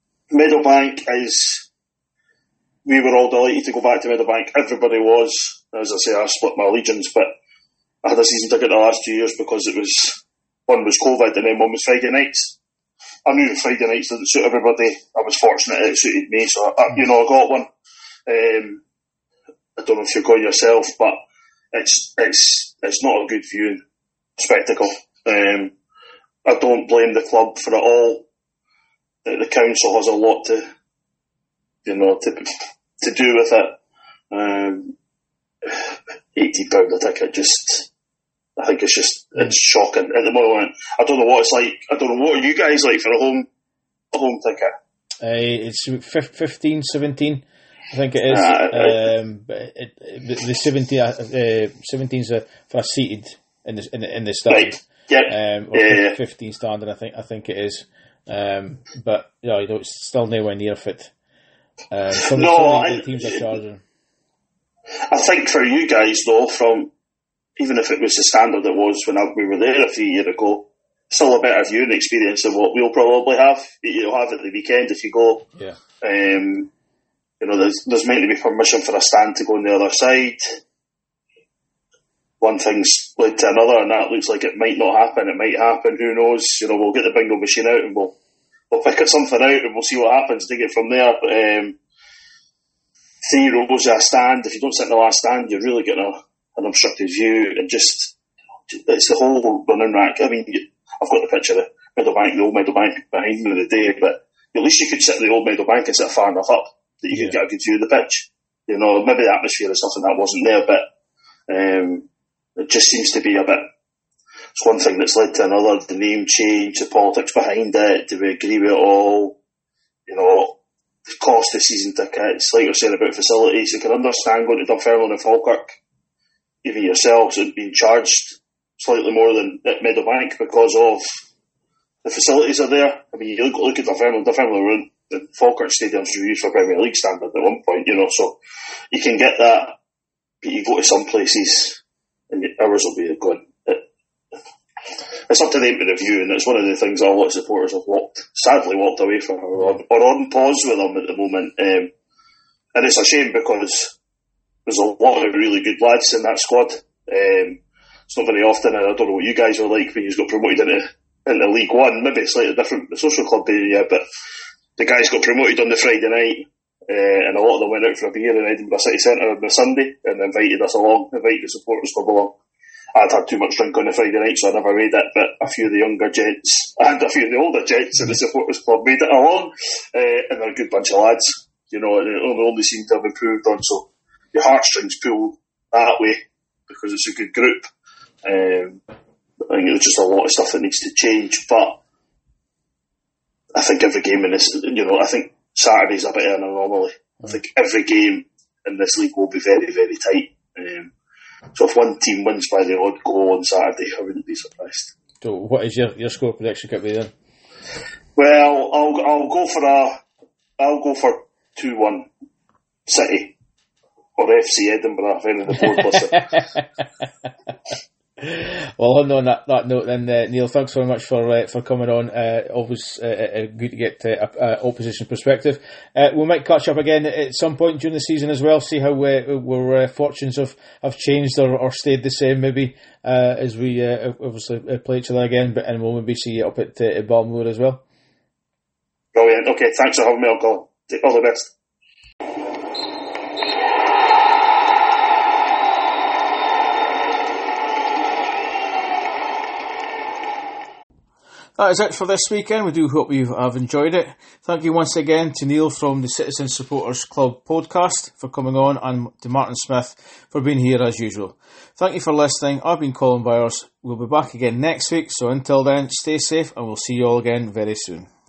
Meadowbank is, we were all delighted to go back to Meadowbank. Everybody was. As I say, I split my allegiance, but I had a season ticket the last two years because it was, one was COVID and then one was Friday nights. I knew the Friday nights didn't suit everybody. I was fortunate it suited me, so I, you know, I got one. Um, I don't know if you're going yourself, but it's it's it's not a good viewing spectacle. Um, I don't blame the club for it all. The, the council has a lot to, you know, to to do with it. Um, eighty pound a ticket, just I think it's just it's shocking at the moment. I don't know what it's like. I don't know what are you guys like for a home a home ticket. Uh, it's fifteen, seventeen, I think it is. Uh, um, but it, it, the seventeen, uh, seventeen's a, for a seated in the in the, in the stand. Right. Yep. Um, or yeah. fifteen standing, I think I think it is. Um, but yeah, you know, it's still nowhere near fit. Um, some no, some of the I, teams are charging. I think for you guys though, from even if it was the standard it was when I, we were there a few years ago, still a better viewing experience than what we'll probably have. You'll have at the weekend if you go. Yeah. Um, you know, there's there's meant to be permission for a stand to go on the other side. One thing's led to another, and that looks like it might not happen. It might happen. Who knows? You know, we'll get the bingo machine out and we'll we'll pick something out and we'll see what happens. Take it from there. But, um, three rows of a stand. If you don't sit in the last stand, you're really getting a, an obstructed view, and just it's the whole running rack. I mean, I've got the picture of Meadowbank, the old Meadowbank behind me the day, but at least you could sit in the old Meadowbank and sit far enough up that you yeah. could get a good view of the pitch. You know, maybe the atmosphere is something that wasn't there, but um, it just seems to be a bit. It's one thing that's led to another. The name change, the politics behind it. Do we agree with it all? You know, the cost of season tickets, like you're saying about facilities. You can understand going to Dunfermline and Falkirk, even yourselves, and being charged slightly more than at Meadowbank because of the facilities are there. I mean, you look, look at Dunfermline, Dunfermline were in the Falkirk Stadium's used for Premier League standard at one point, you know, so you can get that, but you go to some places and ours will be going. It's up to them to review, and it's one of the things a lot of supporters have walked, sadly walked away from, or on, or on pause with them at the moment. Um, and it's a shame because there's a lot of really good lads in that squad. Um, it's not very often, and I don't know what you guys are like when you got promoted into, into League One. Maybe it's slightly different, the social club area, but the guys got promoted on the Friday night, uh, and a lot of them went out for a beer in Edinburgh City Centre on the Sunday and invited us along, invited the supporters club along. I'd had too much drink on the Friday night, so I never made it, but a few of the younger gents and a few of the older gents in the supporters club made it along, uh, and they're a good bunch of lads, you know, and they only seem to have improved on, so your heartstrings pull that way because it's a good group. Um, I think there's just a lot of stuff that needs to change, but I think every game in this, you know, I think Saturday's a bit of an anomaly. I think every game in this league will be very, very tight. Um, So if one team wins by the odd goal on Saturday, I wouldn't be surprised. So what is your, your score prediction, Kippy, then? Well, I'll I'll go for a I'll go for two one City or F C Edinburgh if any of the board listen. Well, on that, that note, then uh, Neil, thanks very much for uh, for coming on. Uh, always uh, uh, good to get uh, a, a opposition perspective. Uh, we might catch up again at some point during the season as well. See how uh, our uh, fortunes have, have changed or, or stayed the same, maybe uh, as we uh, obviously play each other again. But and we'll maybe see you up at, uh, at Balmoor as well. Brilliant. Okay, thanks for having me on, Colin. All the best. That is it for this weekend. We do hope you have enjoyed it. Thank you once again to Neil from the Citizen Supporters Club podcast for coming on, and to Martin Smith for being here as usual. Thank you for listening. I've been Colin Byers. We'll be back again next week, so until then, stay safe and we'll see you all again very soon.